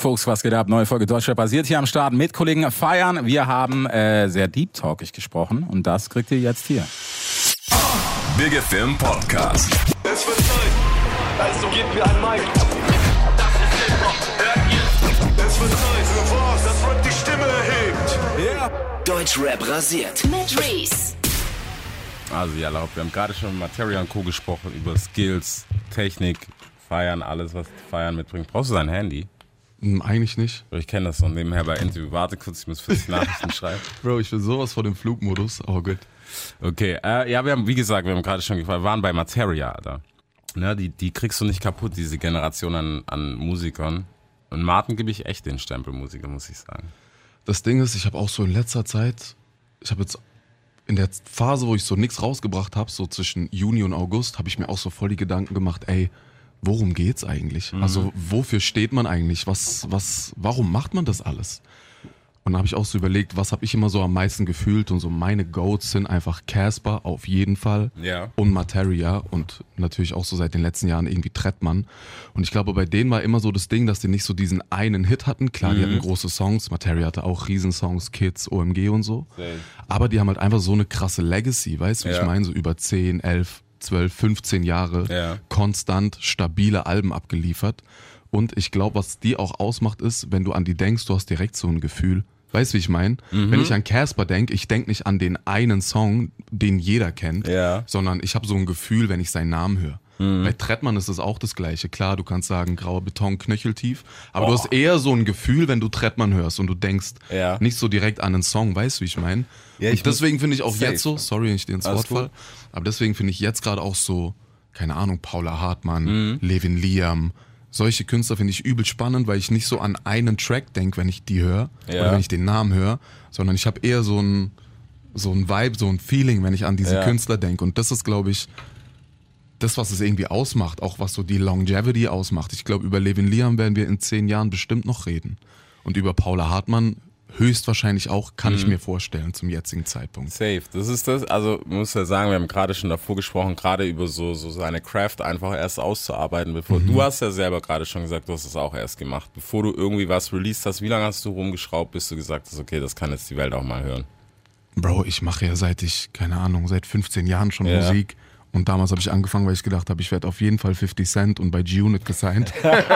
Folks, was geht ab? Neue Folge Deutschrap basiert hier am Start mit Kollegen Feiern. Wir haben sehr deep talkig gesprochen und das kriegt ihr jetzt hier. Big FM Podcast. Es wird Zeit, also gebt mir ein Mic. Das ist Hip-Hop, hört ihr? Es wird Zeit für was, das Rap die Stimme erhebt. Yeah. Deutschrap rasiert. Mit Reese. Also ja, wir haben gerade schon mit Materia und Co. gesprochen über Skills, Technik, Feiern, alles, was Feiern mitbringt. Brauchst du dein Handy? Eigentlich nicht. Ich kenne das so nebenher bei Interview. Warte kurz, ich muss 40 Nachrichten schreiben. Bro, ich will sowas vor dem Flugmodus, aber gut. Okay, ja, wir haben gerade schon gefragt, wir waren bei Materia, Alter. Ne, die kriegst du nicht kaputt, diese Generation an Musikern. Und Martin gebe ich echt den Stempel Musiker, muss ich sagen. Das Ding ist, ich habe auch so in letzter Zeit, ich habe jetzt in der Phase, wo ich so nichts rausgebracht habe, so zwischen Juni und August, habe ich mir auch so voll die Gedanken gemacht, ey, worum geht's eigentlich? Also wofür steht man eigentlich? Warum macht man das alles? Und da habe ich auch so überlegt, was habe ich immer so am meisten gefühlt, und so meine Goats sind einfach Casper auf jeden Fall, ja, und Materia und natürlich auch so seit den letzten Jahren irgendwie Trettmann. Und ich glaube, bei denen war immer so das Ding, dass die nicht so diesen einen Hit hatten. Klar, die hatten große Songs, Materia hatte auch Riesensongs, Kids, OMG und so. Aber die haben halt einfach so eine krasse Legacy, weißt du, wie ich meine? So über 10, 11, 12, 15 Jahre konstant stabile Alben abgeliefert. Und ich glaube, was die auch ausmacht ist, wenn du an die denkst, du hast direkt so ein Gefühl. Weißt du, wie ich meine? Wenn ich an Casper denke, ich denke nicht an den einen Song, den jeder kennt, sondern ich habe so ein Gefühl, wenn ich seinen Namen höre. Bei Trettmann ist es auch das Gleiche. Klar, du kannst sagen, grauer Beton, knöcheltief, aber du hast eher so ein Gefühl, wenn du Trettmann hörst und du denkst nicht so direkt an einen Song, weißt du, wie ich meine? Ja, und deswegen finde ich auch jetzt so, sorry, wenn ich dir ins Wort falle, aber deswegen finde ich jetzt gerade auch so, keine Ahnung, Paula Hartmann, Levin Liam, solche Künstler finde ich übel spannend, weil ich nicht so an einen Track denke, wenn ich die höre oder wenn ich den Namen höre, sondern ich habe eher so ein Vibe, so ein Feeling, wenn ich an diese Künstler denke. Und das ist, glaube ich, das, was es irgendwie ausmacht, auch was so die Longevity ausmacht. Ich glaube, über Levin Liam werden wir in 10 Jahren bestimmt noch reden. Und über Paula Hartmann höchstwahrscheinlich auch, kann ich mir vorstellen, zum jetzigen Zeitpunkt. Safe, das ist das, also muss ja sagen, wir haben gerade schon davor gesprochen, gerade über so seine Craft einfach erst auszuarbeiten, bevor, du hast ja selber gerade schon gesagt, du hast das auch erst gemacht, bevor du irgendwie was released hast, wie lange hast du rumgeschraubt, bis du gesagt hast, okay, das kann jetzt die Welt auch mal hören? Bro, ich mache ja seit 15 Jahren schon Musik. Und damals habe ich angefangen, weil ich gedacht habe, ich werde auf jeden Fall 50 Cent und bei G-Unit gesigned.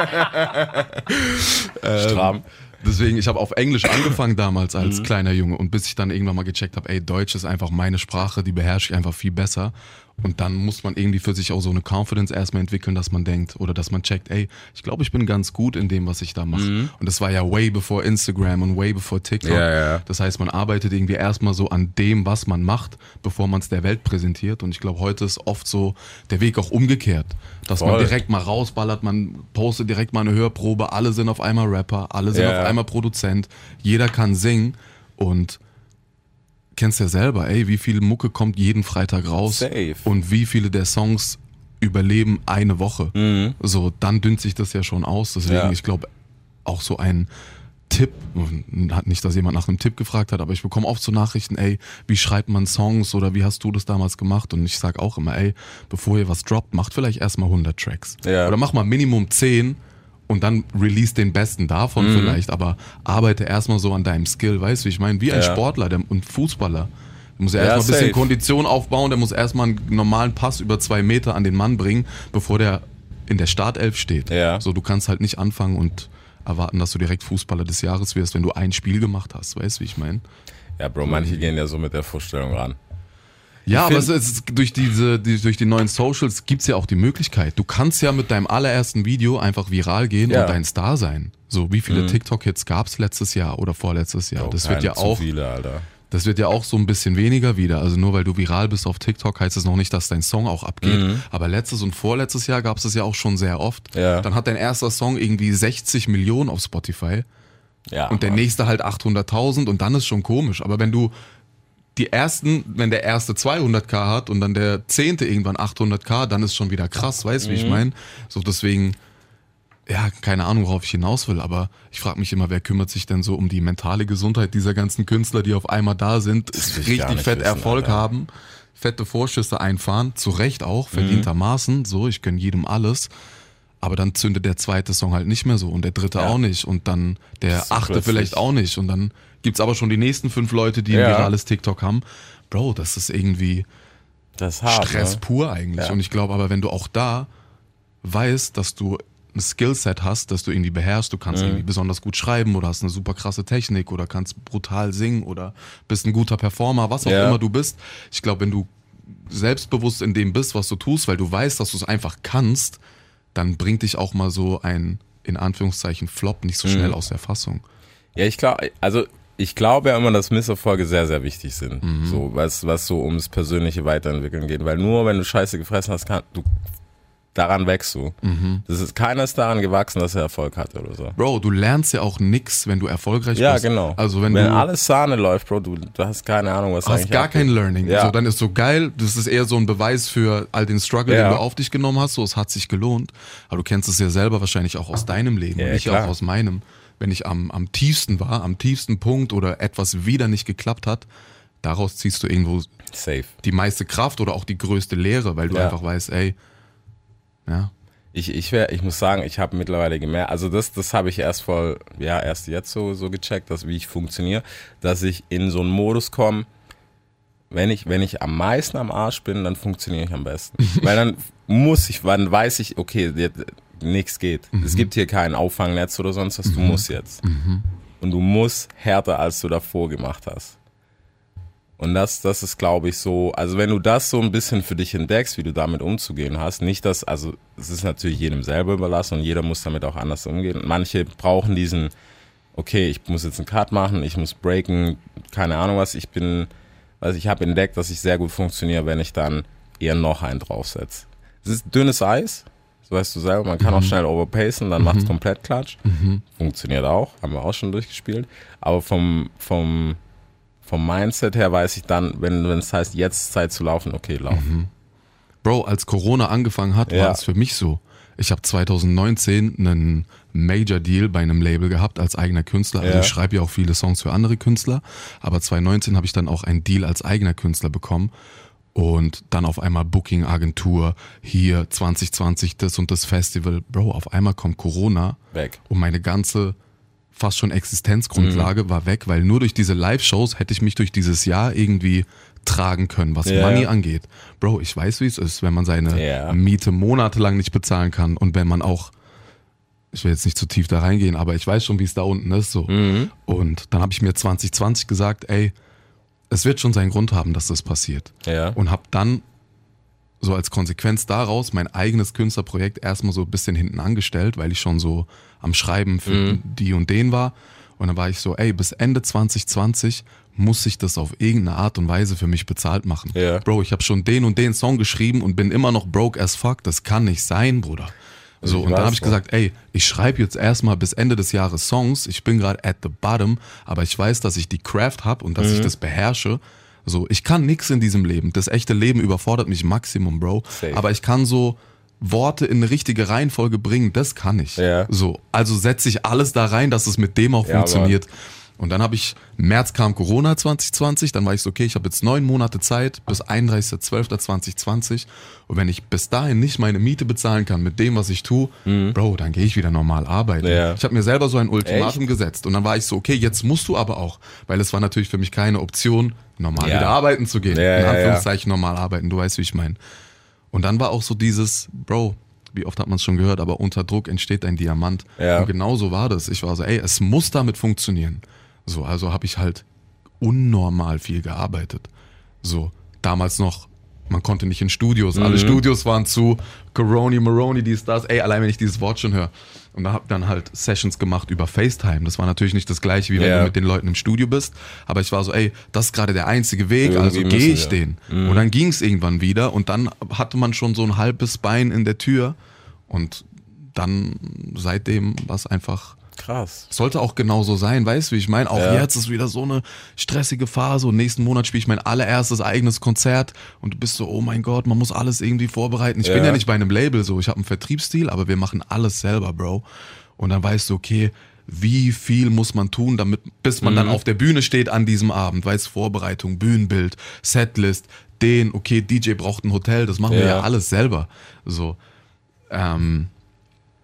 Stramm. Deswegen, ich habe auf Englisch angefangen damals als kleiner Junge, und bis ich dann irgendwann mal gecheckt habe, ey, Deutsch ist einfach meine Sprache, die beherrsche ich einfach viel besser. Und dann muss man irgendwie für sich auch so eine Confidence erstmal entwickeln, dass man denkt oder dass man checkt, ey, ich glaube, ich bin ganz gut in dem, was ich da mache. Und das war ja way before Instagram und way before TikTok. Das heißt, man arbeitet irgendwie erstmal so an dem, was man macht, bevor man es der Welt präsentiert. Und ich glaube, heute ist oft so der Weg auch umgekehrt, dass man direkt mal rausballert, man postet direkt mal eine Hörprobe, alle sind auf einmal Rapper, alle sind auf einmal Produzent, jeder kann singen, und kennst ja selber, ey, wie viel Mucke kommt jeden Freitag raus. Safe. Und wie viele der Songs überleben eine Woche. So, dann dünnt sich das ja schon aus. Deswegen, ich glaube, auch so ein Tipp, nicht, dass jemand nach einem Tipp gefragt hat, aber ich bekomme oft so Nachrichten, ey, wie schreibt man Songs oder wie hast du das damals gemacht? Und ich sag auch immer, ey, bevor ihr was droppt, macht vielleicht erstmal 100 Tracks. Oder mach mal Minimum 10 und dann release den besten davon vielleicht, aber arbeite erstmal so an deinem Skill, weißt du, wie ich meine? Wie ein Sportler und Fußballer. Der muss ja erstmal ein bisschen Kondition aufbauen, der muss erstmal einen normalen Pass über 2 Meter an den Mann bringen, bevor der in der Startelf steht. So, du kannst halt nicht anfangen und erwarten, dass du direkt Fußballer des Jahres wirst, wenn du ein Spiel gemacht hast, weißt du, wie ich meine? Ja, Bro, manche gehen ja so mit der Vorstellung ran. Ja, aber es ist, durch die neuen Socials gibt's ja auch die Möglichkeit. Du kannst ja mit deinem allerersten Video einfach viral gehen und ein Star sein. So, wie viele TikTok-Hits gab's letztes Jahr oder vorletztes Jahr? Oh, das wird ja auch, zu viele, Alter. Das wird ja auch so ein bisschen weniger wieder. Also nur weil du viral bist auf TikTok, heißt es noch nicht, dass dein Song auch abgeht. Aber letztes und vorletztes Jahr gab's das ja auch schon sehr oft. Dann hat dein erster Song irgendwie 60 Millionen auf Spotify. Und der nächste halt 800.000, und dann ist schon komisch. Aber wenn du wenn der erste 200.000 hat und dann der 10. irgendwann 800.000, dann ist schon wieder krass, weißt du, wie ich meine? So, deswegen, ja, keine Ahnung, worauf ich hinaus will, aber ich frage mich immer, wer kümmert sich denn so um die mentale Gesundheit dieser ganzen Künstler, die auf einmal da sind, richtig fett Erfolg haben, fette Vorschüsse einfahren, zu Recht auch, verdientermaßen, so, ich gönn jedem alles. aber dann zündet der zweite Song halt nicht mehr so und der dritte auch nicht und dann der achte vielleicht auch nicht und dann gibt's aber schon die nächsten 5 Leute, die ein virales TikTok haben. Bro, das ist irgendwie Stress pur eigentlich. Und ich glaube aber, wenn du auch da weißt, dass du ein Skillset hast, das du irgendwie beherrschst, du kannst irgendwie besonders gut schreiben oder hast eine super krasse Technik oder kannst brutal singen oder bist ein guter Performer, was auch immer du bist. Ich glaube, wenn du selbstbewusst in dem bist, was du tust, weil du weißt, dass du es einfach kannst, dann bringt dich auch mal so ein, in Anführungszeichen, Flop nicht so schnell aus der Fassung. Ja, ich glaube ja immer, dass Misserfolge sehr, sehr wichtig sind. So, was so ums persönliche Weiterentwickeln geht. Weil nur wenn du Scheiße gefressen hast, daran wächst du. Keiner ist daran gewachsen, dass er Erfolg hatte oder so. Bro, du lernst ja auch nix, wenn du erfolgreich bist. Ja, genau. Also wenn alles Sahne läuft, Bro, du hast keine Ahnung, was eigentlich hast gar kein Learning. Ja. So, dann ist so geil, das ist eher so ein Beweis für all den Struggle, den du auf dich genommen hast, so, es hat sich gelohnt. Aber du kennst es ja selber wahrscheinlich auch aus deinem Leben und ich auch aus meinem. Wenn ich am tiefsten war, am tiefsten Punkt oder etwas wieder nicht geklappt hat, daraus ziehst du irgendwo die meiste Kraft oder auch die größte Lehre, weil du einfach weißt, ey, ja. Ich muss sagen, ich habe mittlerweile gemerkt, also das habe ich erst jetzt so gecheckt, wie ich funktioniere, dass ich in so einen Modus komme, wenn ich am meisten am Arsch bin, dann funktioniere ich am besten. Weil dann weiß ich, okay, nichts geht. Es gibt hier kein Auffangnetz oder sonst was, du musst jetzt. Und du musst härter, als du davor gemacht hast. Und das ist, glaube ich, so, also wenn du das so ein bisschen für dich entdeckst, wie du damit umzugehen hast, es ist natürlich jedem selber überlassen und jeder muss damit auch anders umgehen. Und manche brauchen diesen, okay, ich muss jetzt einen Cut machen, ich muss breaken, keine Ahnung was, ich habe entdeckt, dass ich sehr gut funktioniere, wenn ich dann eher noch einen draufsetze. Es ist dünnes Eis, das weißt du selber, man kann auch schnell overpacen, dann macht es komplett Klatsch. Funktioniert auch, haben wir auch schon durchgespielt. Aber vom Mindset her weiß ich dann, wenn es heißt, jetzt ist Zeit zu laufen, okay, laufen. Bro, als Corona angefangen hat, war es für mich so. Ich habe 2019 einen Major-Deal bei einem Label gehabt als eigener Künstler. Also ich schreibe ja auch viele Songs für andere Künstler, aber 2019 habe ich dann auch einen Deal als eigener Künstler bekommen. Und dann auf einmal Booking-Agentur, hier 2020 das und das Festival. Bro, auf einmal kommt Corona weg. Und meine ganze fast schon Existenzgrundlage war weg, weil nur durch diese Live-Shows hätte ich mich durch dieses Jahr irgendwie tragen können, was Money angeht. Bro, ich weiß, wie es ist, wenn man seine Miete monatelang nicht bezahlen kann und wenn man auch, ich will jetzt nicht zu tief da reingehen, aber ich weiß schon, wie es da unten ist. So. Und dann habe ich mir 2020 gesagt, ey, es wird schon seinen Grund haben, dass das passiert. Und habe dann so als Konsequenz daraus mein eigenes Künstlerprojekt erstmal so ein bisschen hinten angestellt, weil ich schon so am Schreiben für die und den war. Und dann war ich so, ey, bis Ende 2020 muss ich das auf irgendeine Art und Weise für mich bezahlt machen. Bro, ich habe schon den und den Song geschrieben und bin immer noch broke as fuck. Das kann nicht sein, Bruder. So, und dann habe ich gesagt, ey, ich schreibe jetzt erstmal bis Ende des Jahres Songs. Ich bin gerade at the bottom, aber ich weiß, dass ich die Craft habe und dass ich das beherrsche. So, ich kann nix in diesem Leben. Das echte Leben überfordert mich Maximum, Bro. Aber ich kann so Worte in eine richtige Reihenfolge bringen, das kann ich. So, also setze ich alles da rein, dass es mit dem auch funktioniert. Und dann März kam Corona 2020, dann war ich so, okay, ich habe jetzt 9 Monate Zeit bis 31.12.2020 und wenn ich bis dahin nicht meine Miete bezahlen kann mit dem, was ich tue, Bro, dann gehe ich wieder normal arbeiten. Ich habe mir selber so ein Ultimatum gesetzt und dann war ich so, okay, jetzt musst du aber auch, weil es war natürlich für mich keine Option, normal wieder arbeiten zu gehen, in Anführungszeichen normal arbeiten, du weißt, wie ich meine. Und dann war auch so dieses, Bro, wie oft hat man es schon gehört, aber unter Druck entsteht ein Diamant. Und genau so war das. Ich war so, ey, es muss damit funktionieren. So, also habe ich halt unnormal viel gearbeitet. So, damals noch, man konnte nicht in Studios, alle Studios waren zu, Maroni, dies, das, ey, allein wenn ich dieses Wort schon höre. Und da habe dann halt Sessions gemacht über FaceTime. Das war natürlich nicht das gleiche, wie wenn du mit den Leuten im Studio bist. Aber ich war so, ey, das ist gerade der einzige Weg, also gehe ich den. Und dann ging es irgendwann wieder und dann hatte man schon so ein halbes Bein in der Tür. Und dann seitdem war es einfach krass. Sollte auch genauso sein, weißt du, wie ich meine? Auch jetzt ist wieder so eine stressige Phase und nächsten Monat spiele ich mein allererstes eigenes Konzert und du bist so, oh mein Gott, man muss alles irgendwie vorbereiten. Ich bin ja nicht bei einem Label so, ich habe einen Vertriebsstil, aber wir machen alles selber, Bro. Und dann weißt du, okay, wie viel muss man tun, damit, bis man dann auf der Bühne steht an diesem Abend, weißt du, Vorbereitung, Bühnenbild, Setlist, okay, DJ braucht ein Hotel, das machen wir ja alles selber. So,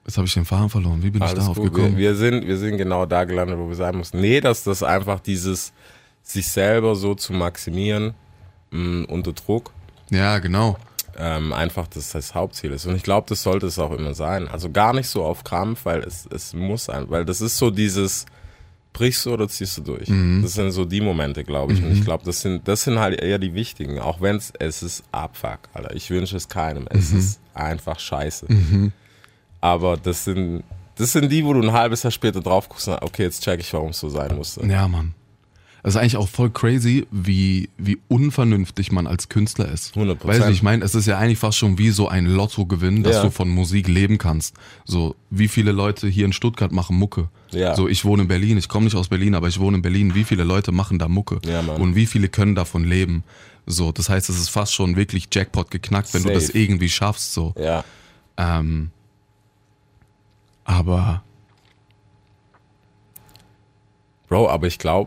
Jetzt habe ich den Faden verloren. Wie bin ich darauf gekommen? Wir sind genau da gelandet, wo wir sein mussten. Nee, dass das einfach dieses, sich selber so zu maximieren unter Druck. Ja, genau. Einfach das Hauptziel ist. Und ich glaube, das sollte es auch immer sein. Also gar nicht so auf Krampf, weil es muss sein. Weil das ist so dieses, brichst du oder ziehst du durch? Das sind so die Momente, glaube ich. Und ich glaube, das sind halt eher die wichtigen. Auch wenn es ist Abfuck, Alter. Ich wünsche es keinem. Es ist einfach scheiße. Aber das sind die, wo du ein halbes Jahr später drauf guckst und okay, jetzt check ich, warum es so sein musste. Ja, Mann. Das ist eigentlich auch voll crazy, wie unvernünftig man als Künstler ist. 100%. Weißt du, ich meine, es ist ja eigentlich fast schon wie so ein Lottogewinn, dass du von Musik leben kannst. So, wie viele Leute hier in Stuttgart machen Mucke? Ja. So, ich wohne in Berlin, ich komme nicht aus Berlin, aber ich wohne in Berlin. Wie viele Leute machen da Mucke? Ja, Mann. Und wie viele können davon leben? So, das heißt, es ist fast schon wirklich Jackpot geknackt, wenn Safe. du das irgendwie schaffst. So. Ja. Aber Bro, aber ich glaube,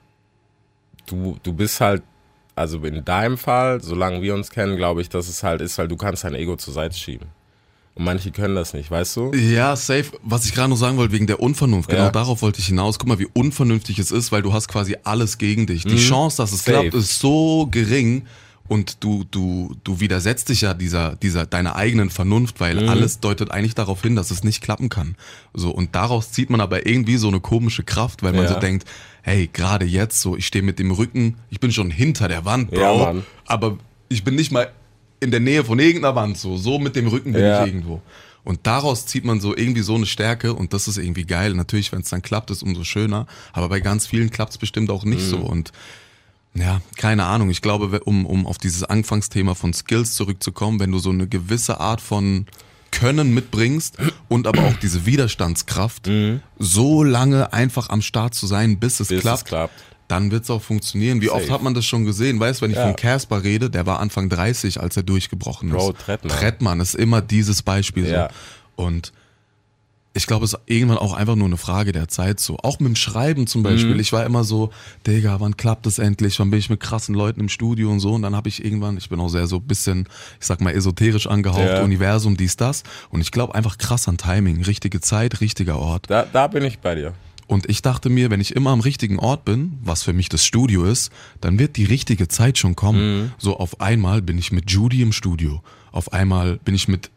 du bist halt, also in deinem Fall, solange wir uns kennen, glaube ich, dass es halt ist, weil du kannst dein Ego zur Seite schieben. Und manche können das nicht, weißt du? ja, safe. Was ich gerade noch sagen wollte, wegen der Unvernunft, genau Ja. darauf wollte ich hinaus. Guck mal, wie unvernünftig es ist, weil du hast quasi alles gegen dich. Die Chance, dass es Safe. klappt, ist so gering und du widersetzt dich ja deiner eigenen Vernunft, weil alles deutet eigentlich darauf hin, dass es nicht klappen kann. So, und daraus zieht man aber irgendwie so eine komische Kraft, weil man Ja. so denkt, hey, gerade jetzt so, ich stehe mit dem Rücken, ich bin schon hinter der Wand, Bro, Ja, Mann. aber ich bin nicht mal in der Nähe von irgendeiner Wand, so mit dem Rücken bin Ja. ich irgendwo. Und daraus zieht man so irgendwie so eine Stärke und das ist irgendwie geil. Natürlich, wenn es dann klappt, ist umso schöner, aber bei ganz vielen klappt es bestimmt auch nicht so und ja, keine Ahnung. Ich glaube, um auf dieses Anfangsthema von Skills zurückzukommen, wenn du so eine gewisse Art von Können mitbringst und aber auch diese Widerstandskraft, so lange einfach am Start zu sein, bis es klappt, dann wird es auch funktionieren. Wie oft Safe. hat man das schon gesehen? Weißt du, wenn ich von Casper rede, der war Anfang 30, als er durchgebrochen ist. Bro, Trettmann ist immer dieses Beispiel Ja. so. Und ich glaube, es ist irgendwann auch einfach nur eine Frage der Zeit so. Auch mit dem Schreiben zum Beispiel. Ich war immer so, Digga, wann klappt es endlich? Wann bin ich mit krassen Leuten im Studio und so? Und dann habe ich irgendwann, ich bin auch sehr so ein bisschen, ich sag mal, esoterisch angehaucht, Universum, dies, das. Und ich glaube einfach krass an Timing. Richtige Zeit, richtiger Ort. Da bin ich bei dir. Und ich dachte mir, wenn ich immer am richtigen Ort bin, was für mich das Studio ist, dann wird die richtige Zeit schon kommen. So auf einmal bin ich mit Judy im Studio. Auf einmal bin ich mit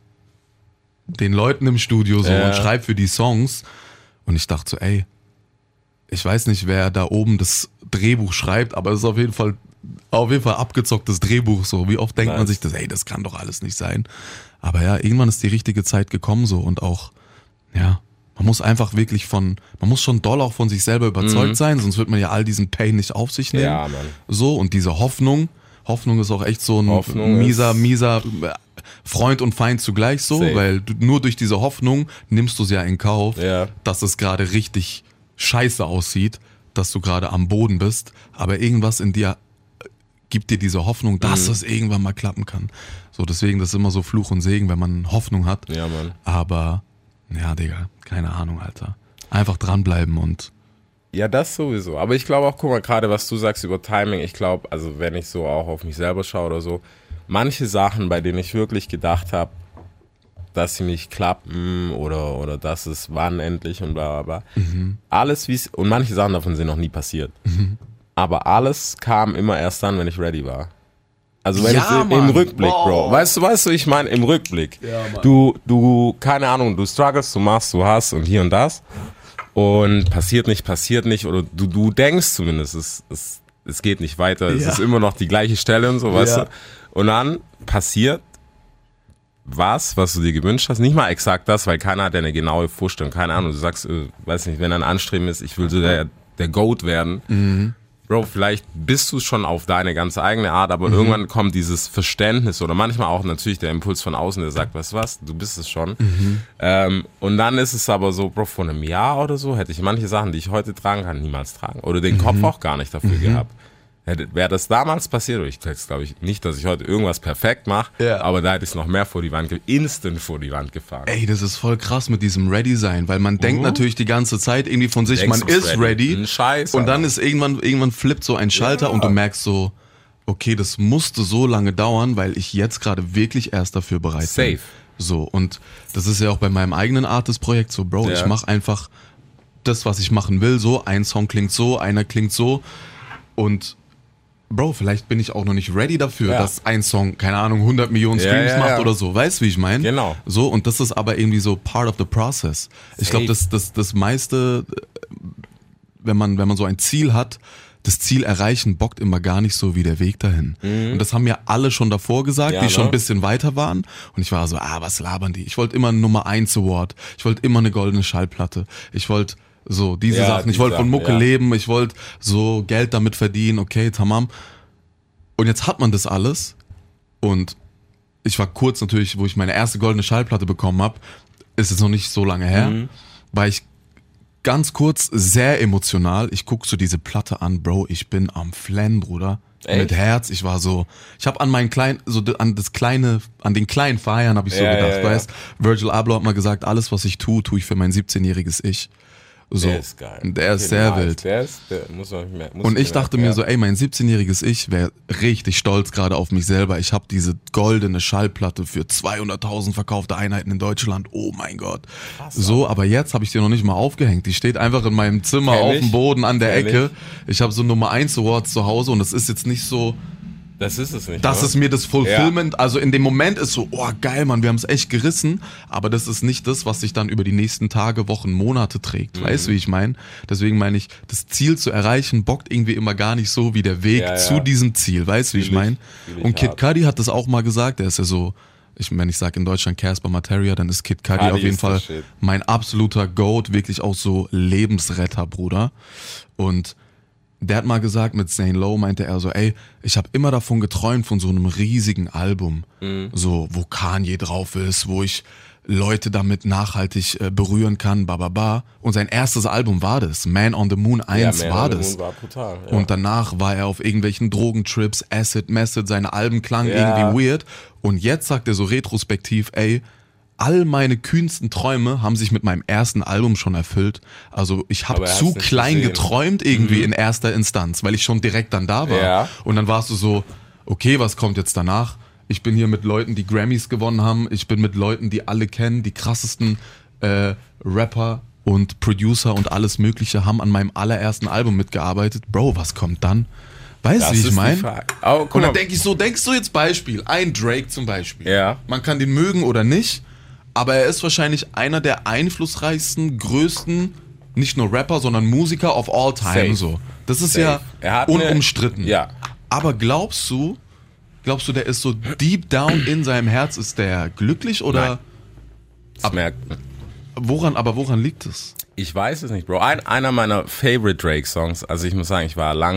den Leuten im Studio so und schreibe für die Songs. Und ich dachte so, ey, ich weiß nicht, wer da oben das Drehbuch schreibt, aber es ist auf jeden Fall abgezocktes Drehbuch so. Wie oft denkt man sich das, ey, das kann doch alles nicht sein. Aber ja, irgendwann ist die richtige Zeit gekommen so und auch, ja, man muss einfach wirklich man muss schon doll auch von sich selber überzeugt sein, sonst wird man ja all diesen Pain nicht auf sich nehmen. Ja, Mann. So, und diese Hoffnung ist auch echt so ein mieser Freund und Feind zugleich so, Safe. weil nur durch diese Hoffnung nimmst du es ja in Kauf, Ja. dass es gerade richtig scheiße aussieht, dass du gerade am Boden bist, aber irgendwas in dir gibt dir diese Hoffnung, dass es irgendwann mal klappen kann. So, deswegen, das ist immer so Fluch und Segen, wenn man Hoffnung hat. Ja, Mann. Aber, ja, Digga, keine Ahnung, Alter. Einfach dranbleiben und Ja, das sowieso. Aber ich glaube auch, guck mal, gerade was du sagst über Timing, ich glaube, also wenn ich so auch auf mich selber schaue oder so, manche Sachen, bei denen ich wirklich gedacht habe, dass sie nicht klappen oder dass es wann endlich und bla bla bla. Alles wie und manche Sachen davon sind noch nie passiert. Aber alles kam immer erst dann, wenn ich ready war. Also wenn Ja, ich im Mann. Rückblick, Bro. Weißt du, ich meine, im Rückblick. Ja, du, keine Ahnung, du struggles, du machst, du hast und hier und das. Und passiert nicht, oder du denkst zumindest, es geht nicht weiter, es ist immer noch die gleiche Stelle und so, weißt du. Und dann passiert was du dir gewünscht hast, nicht mal exakt das, weil keiner hat ja eine genaue Vorstellung, keine Ahnung, du sagst, weiß nicht, wenn ein Anstreben ist, ich will so der Goat werden, Bro, vielleicht bist du schon auf deine ganz eigene Art, aber irgendwann kommt dieses Verständnis oder manchmal auch natürlich der Impuls von außen, der sagt, weißt du was, du bist es schon. Und dann ist es aber so, Bro, vor einem Jahr oder so hätte ich manche Sachen, die ich heute tragen kann, niemals tragen oder den Kopf auch gar nicht dafür gehabt. Wäre das damals passiert, ich glaube ich nicht, dass ich heute irgendwas perfekt mache, aber da hätte ich es noch mehr instant vor die Wand gefahren. ey, das ist voll krass mit diesem Ready-Sein, weil man denkt natürlich die ganze Zeit irgendwie von sich, man ist ready. Ein Scheiß, und dann ist irgendwann flippt so ein Schalter und du merkst so, okay, das musste so lange dauern, weil ich jetzt gerade wirklich erst dafür bereit bin. Safe. So, und das ist ja auch bei meinem eigenen Artist-Projekt so, Bro, ich mache einfach das, was ich machen will, so, ein Song klingt so, einer klingt so und Bro, vielleicht bin ich auch noch nicht ready dafür, dass ein Song, keine Ahnung, 100 Millionen Streams macht oder so, weißt du, wie ich meine? Genau. So, und das ist aber irgendwie so part of the process. Ich glaube, das meiste, wenn man so ein Ziel hat, das Ziel erreichen bockt immer gar nicht so wie der Weg dahin. Und das haben mir alle schon davor gesagt, die schon ein bisschen weiter waren. Und ich war so, was labern die? Ich wollte immer einen Nummer 1 Award. Ich wollte immer eine goldene Schallplatte. Ich wollte so diese Sachen. Ich wollte von Mucke leben. Ich wollte so Geld damit verdienen. Okay, tamam. Und jetzt hat man das alles. Und ich war kurz natürlich, wo ich meine erste goldene Schallplatte bekommen habe, ist jetzt noch nicht so lange her, war ich ganz kurz sehr emotional. Ich guck so diese Platte an, Bro, ich bin am Flennen, Bruder. Echt? Mit Herz. Ich war so, ich habe an meinen kleinen, so an den kleinen Feiern habe ich so gedacht, weißt? Virgil Abloh hat mal gesagt, alles was ich tue ich für mein 17-jähriges Ich. So. Der ist geil. Der ist sehr wild. Und ich dachte mir so, ey, mein 17-jähriges Ich wäre richtig stolz gerade auf mich selber. Ich habe diese goldene Schallplatte für 200.000 verkaufte Einheiten in Deutschland. Oh mein Gott. Krass, so, aber jetzt habe ich die noch nicht mal aufgehängt. Die steht einfach in meinem Zimmer auf dem Boden an der Ecke. Ich habe so Nummer 1 Awards zu Hause und das ist jetzt nicht so... Das ist es nicht. Das ist mir das Fulfillment, also in dem Moment ist so, oh geil, Mann, wir haben es echt gerissen, aber das ist nicht das, was sich dann über die nächsten Tage, Wochen, Monate trägt. Weißt du, wie ich meine? Deswegen meine ich, das Ziel zu erreichen bockt irgendwie immer gar nicht so wie der Weg zu diesem Ziel. Weißt du, wie ich meine? Und Kid Cudi hat das auch mal gesagt, der ist ja so, wenn ich sage in Deutschland Casper Materia, dann ist Kid Cudi auf jeden Fall mein absoluter Goat, wirklich auch so Lebensretter, Bruder. Und der hat mal gesagt, mit Zane Lowe meinte er so, ey, ich habe immer davon geträumt, von so einem riesigen Album, so wo Kanye drauf ist, wo ich Leute damit nachhaltig berühren kann, bababa. Und sein erstes Album war das, Man on the Moon 1 war das. Moon war brutal, Und danach war er auf irgendwelchen Drogentrips, Acid, Method, seine Alben klangen irgendwie weird. Und jetzt sagt er so retrospektiv, ey, all meine kühnsten Träume haben sich mit meinem ersten Album schon erfüllt. Also ich habe zu klein geträumt irgendwie in erster Instanz, weil ich schon direkt dann da war. Ja. Und dann warst du so, okay, was kommt jetzt danach? Ich bin hier mit Leuten, die Grammys gewonnen haben. Ich bin mit Leuten, die alle kennen, die krassesten Rapper und Producer und alles Mögliche haben an meinem allerersten Album mitgearbeitet. Bro, was kommt dann? Weißt du, wie ich meine? Oh, und dann denke ich so, denkst du jetzt Beispiel, ein Drake zum Beispiel. Ja. Man kann den mögen oder nicht, aber er ist wahrscheinlich einer der einflussreichsten, größten, nicht nur Rapper, sondern Musiker of all time. So. Das ist ja unumstritten. Ja. Aber glaubst du, der ist so deep down in seinem Herz, ist der glücklich oder? Nein. Das merkt man. Woran liegt es? Ich weiß es nicht, Bro. Einer meiner Favorite Drake-Songs, also ich muss sagen,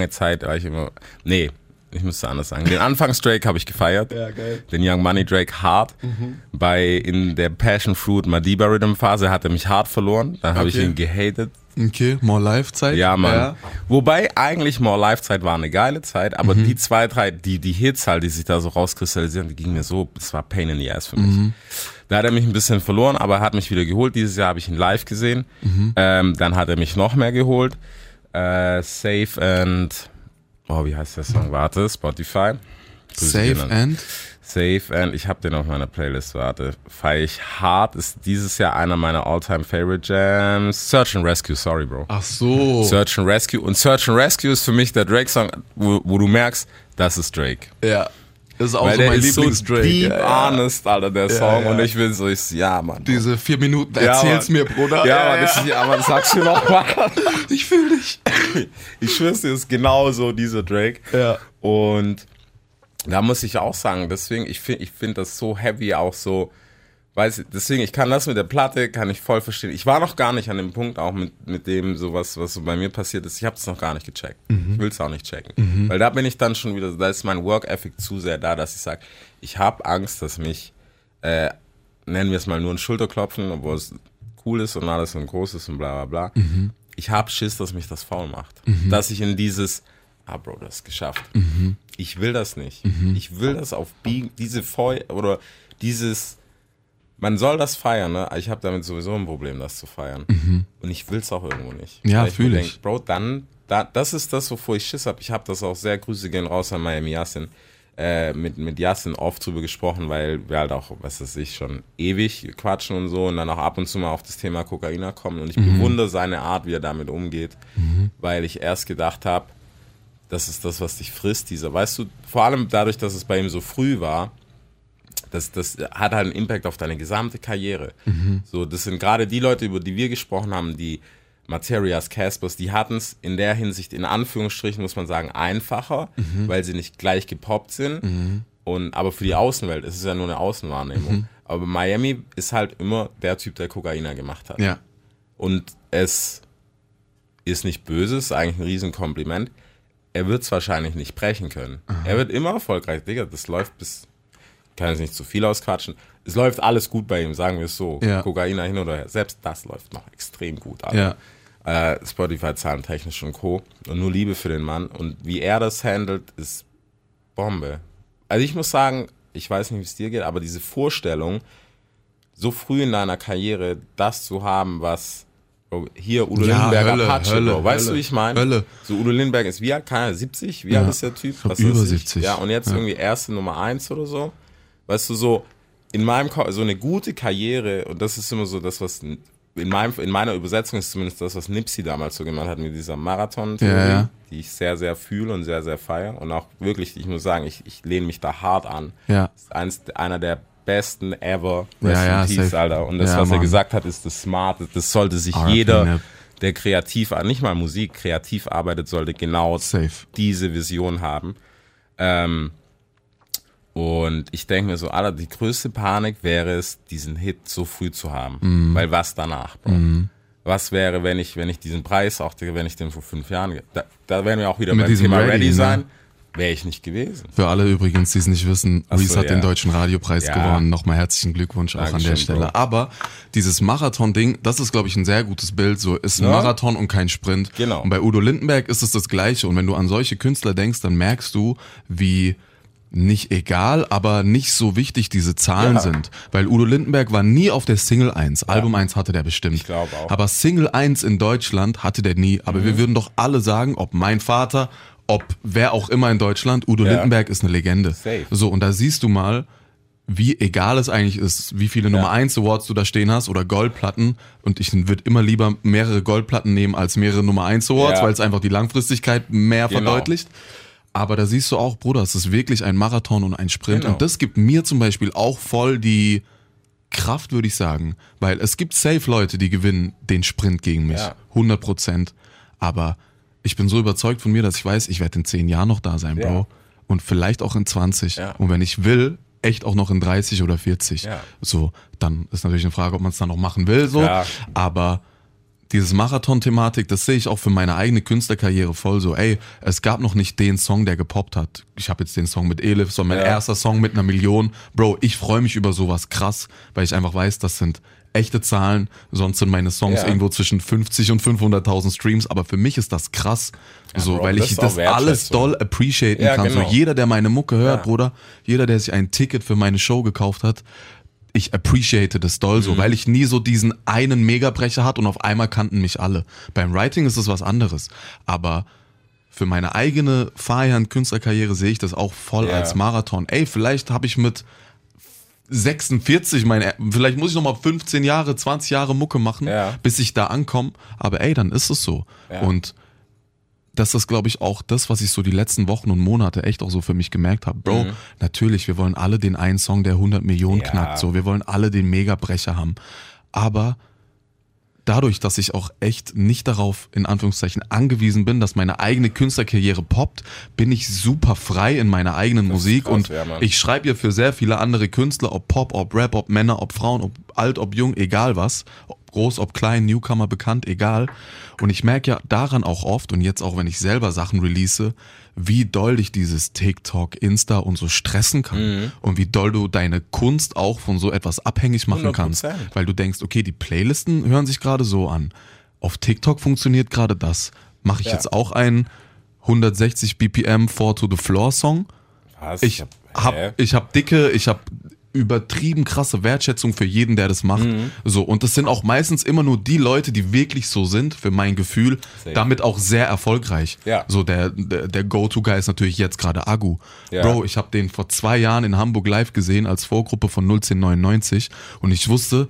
ich müsste anders sagen. Den Anfangs-Drake habe ich gefeiert. Ja, geil. Den Young Money Drake hart. In der Passion Fruit Madiba Rhythm Phase hat er mich hart verloren. Dann habe ich ihn gehatet. Okay, More Life Zeit. Ja, Mann. Ja. Wobei eigentlich More Life Zeit war eine geile Zeit, aber die 2, 3, die Hits halt, die sich da so rauskristallisieren, die gingen mir so, es war Pain in the Ass für mich. Da hat er mich ein bisschen verloren, aber er hat mich wieder geholt. Dieses Jahr habe ich ihn live gesehen. Dann hat er mich noch mehr geholt. Safe and... Oh, wie heißt der Song? Warte, Spotify. Safe and? Safe and, ich habe den auf meiner Playlist, warte. Feier ich hart, ist dieses Jahr einer meiner all-time favorite Jams. Search and Rescue, sorry, Bro. Ach so. Search and Rescue. Und Search and Rescue ist für mich der Drake-Song, wo du merkst, das ist Drake. Ja. Das ist auch so mein Lieblings-Drake. Deep honest, Alter, der Song. Und ich will so, ja, Mann. Diese 4 Minuten, erzähl's mir, Bruder. Ja, Mann, sag's mir noch mal. Ich fühl dich. Ich schwör's dir, ist genau so dieser Drake. Ja. Und da muss ich auch sagen, deswegen, ich find das so heavy, auch so, deswegen, ich kann das mit der Platte, kann ich voll verstehen. Ich war noch gar nicht an dem Punkt, auch mit dem, was so bei mir passiert ist. Ich habe es noch gar nicht gecheckt. Ich will es auch nicht checken. Weil da bin ich dann schon wieder, da ist mein Work-Ethic zu sehr da, dass ich sage, ich habe Angst, dass mich, nennen wir es mal nur ein Schulterklopfen, obwohl es cool ist und alles und groß ist und bla bla bla. Ich habe Schiss, dass mich das faul macht. Dass ich in dieses, Bro, das ist geschafft. Ich will das nicht. Ich will das auf man soll das feiern, ne? Ich habe damit sowieso ein Problem, das zu feiern. Und ich will es auch irgendwo nicht. Ja, fühle ich. Bro, das ist das, wovor ich Schiss habe. Ich habe das auch sehr, Grüße gehen raus an Miami Yassin. mit Yassin oft drüber gesprochen, weil wir halt auch, was weiß ich, schon ewig quatschen und so und dann auch ab und zu mal auf das Thema Kokainer kommen und ich bewundere seine Art, wie er damit umgeht, weil ich erst gedacht habe, das ist das, was dich frisst, weißt du, vor allem dadurch, dass es bei ihm so früh war, das hat halt einen Impact auf deine gesamte Karriere. So, das sind gerade die Leute, über die wir gesprochen haben, die Materias, Caspers, die hatten es in der Hinsicht, in Anführungsstrichen muss man sagen, einfacher, weil sie nicht gleich gepoppt sind. Aber für die Außenwelt ist es ja nur eine Außenwahrnehmung. Aber Miami ist halt immer der Typ, der Kokainer gemacht hat. Ja. Und es ist nicht böse, es ist eigentlich ein Riesenkompliment. Er wird es wahrscheinlich nicht brechen können. Er wird immer erfolgreich. Digga, das läuft bis, ich kann jetzt nicht zu viel ausquatschen, es läuft alles gut bei ihm, sagen wir es so. Ja. Kokainer hin oder her. Selbst das läuft noch extrem gut. Alter. Spotify-Zahlen technisch und Co. Und nur Liebe für den Mann. Und wie er das handelt, ist Bombe. Also ich muss sagen, ich weiß nicht, wie es dir geht, aber diese Vorstellung, so früh in deiner Karriere das zu haben, was hier Udo Lindenberg Apache, Bro. Weißt du, wie ich meine? Hölle. So Udo Lindenberg ist wie alt? Keine Ahnung, 70? Wie alt ist der Typ? Was über 70. Ja, und jetzt irgendwie erste Nummer 1 oder so. Weißt du, so in meinem so eine gute Karriere, und das ist immer so das, was in meiner Übersetzung ist zumindest das, was Nipsey damals so gemacht hat mit dieser Marathon-Theorie, die ich sehr, sehr fühle und sehr, sehr feiere. Und auch wirklich, ich muss sagen, ich lehne mich da hart an. Ja. Das ist einer der besten ever. Rest in Peace, Alter. Und das, was er gesagt hat, ist das Smart. Das sollte sich jeder, der kreativ, nicht mal Musik, kreativ arbeitet, sollte genau diese Vision haben. Und ich denke mir so, Alter, die größte Panik wäre es, diesen Hit so früh zu haben. Weil was danach, Bro? Was wäre, wenn ich diesen Preis, auch wenn ich den vor 5 Jahren, da werden wir auch wieder beim Thema Ready sein, wäre ich nicht gewesen. Für alle übrigens, die es nicht wissen, Reese hat den Deutschen Radiopreis gewonnen. Nochmal herzlichen Glückwunsch auch an der Stelle. Bro. Aber dieses Marathon-Ding, das ist, glaube ich, ein sehr gutes Bild. So ist ein Marathon und kein Sprint. Genau. Und bei Udo Lindenberg ist es das Gleiche. Und wenn du an solche Künstler denkst, dann merkst du, wie nicht egal, aber nicht so wichtig diese Zahlen sind. Weil Udo Lindenberg war nie auf der Single 1. Album 1 hatte der bestimmt. Ich glaube auch. Aber Single 1 in Deutschland hatte der nie. Aber wir würden doch alle sagen, ob mein Vater, ob wer auch immer in Deutschland, Udo Lindenberg ist eine Legende. Safe. So, und da siehst du mal, wie egal es eigentlich ist, wie viele Nummer 1 Awards du da stehen hast oder Goldplatten. Und ich würde immer lieber mehrere Goldplatten nehmen als mehrere Nummer 1 Awards, weil es einfach die Langfristigkeit mehr verdeutlicht. Aber da siehst du auch, Bruder, es ist wirklich ein Marathon und ein Sprint. Und das gibt mir zum Beispiel auch voll die Kraft, würde ich sagen. Weil es gibt safe Leute, die gewinnen den Sprint gegen mich. 100%. Aber ich bin so überzeugt von mir, dass ich weiß, ich werde in 10 Jahren noch da sein, Bro. Und vielleicht auch in 20. Und wenn ich will, echt auch noch in 30 oder 40. So, dann ist natürlich eine Frage, ob man es dann noch machen will. So. Aber dieses Marathon-Thematik, das sehe ich auch für meine eigene Künstlerkarriere voll so. Ey, es gab noch nicht den Song, der gepoppt hat. Ich habe jetzt den Song mit Elif, so mein erster Song mit 1 Million. Bro, ich freue mich über sowas krass, weil ich einfach weiß, das sind echte Zahlen. Sonst sind meine Songs irgendwo zwischen 50 und 500.000 Streams. Aber für mich ist das krass, so, Bro, weil ich das alles doll appreciaten kann. Genau. So jeder, der meine Mucke hört, Bruder, jeder, der sich ein Ticket für meine Show gekauft hat, ich appreciate das doll so, weil ich nie so diesen einen Megabrecher hatte und auf einmal kannten mich alle. Beim Writing ist es was anderes, aber für meine eigene Künstlerkarriere sehe ich das auch voll als Marathon. Ey, vielleicht habe ich mit 46 vielleicht muss ich noch mal 15 Jahre, 20 Jahre Mucke machen, bis ich da ankomme, aber ey, dann ist es so. Und das ist, glaube ich, auch das, was ich so die letzten Wochen und Monate echt auch so für mich gemerkt habe. Bro, natürlich, wir wollen alle den einen Song, der 100 Millionen knackt. So, wir wollen alle den Megabrecher haben. Aber dadurch, dass ich auch echt nicht darauf, in Anführungszeichen, angewiesen bin, dass meine eigene Künstlerkarriere poppt, bin ich super frei in meiner eigenen Musik. Krass, und ich schreibe ja für sehr viele andere Künstler, ob Pop, ob Rap, ob Männer, ob Frauen, ob alt, ob jung, egal was. Groß, ob klein, Newcomer, bekannt, egal. Und ich merke ja daran auch oft, und jetzt auch, wenn ich selber Sachen release, wie doll dich dieses TikTok, Insta und so stressen kann. Und wie doll du deine Kunst auch von so etwas abhängig machen 100%. Kannst. Weil du denkst, okay, die Playlisten hören sich gerade so an. Auf TikTok funktioniert gerade das. Mache ich jetzt auch einen 160 BPM 4 to the Floor Song? Was? Ich hab übertrieben krasse Wertschätzung für jeden, der das macht. So, und das sind auch meistens immer nur die Leute, die wirklich so sind, für mein Gefühl, damit auch sehr erfolgreich. Ja. So, der Go-To-Guy ist natürlich jetzt gerade Agu. Ja. Bro, ich habe den vor 2 Jahren in Hamburg live gesehen als Vorgruppe von 01099 und ich wusste,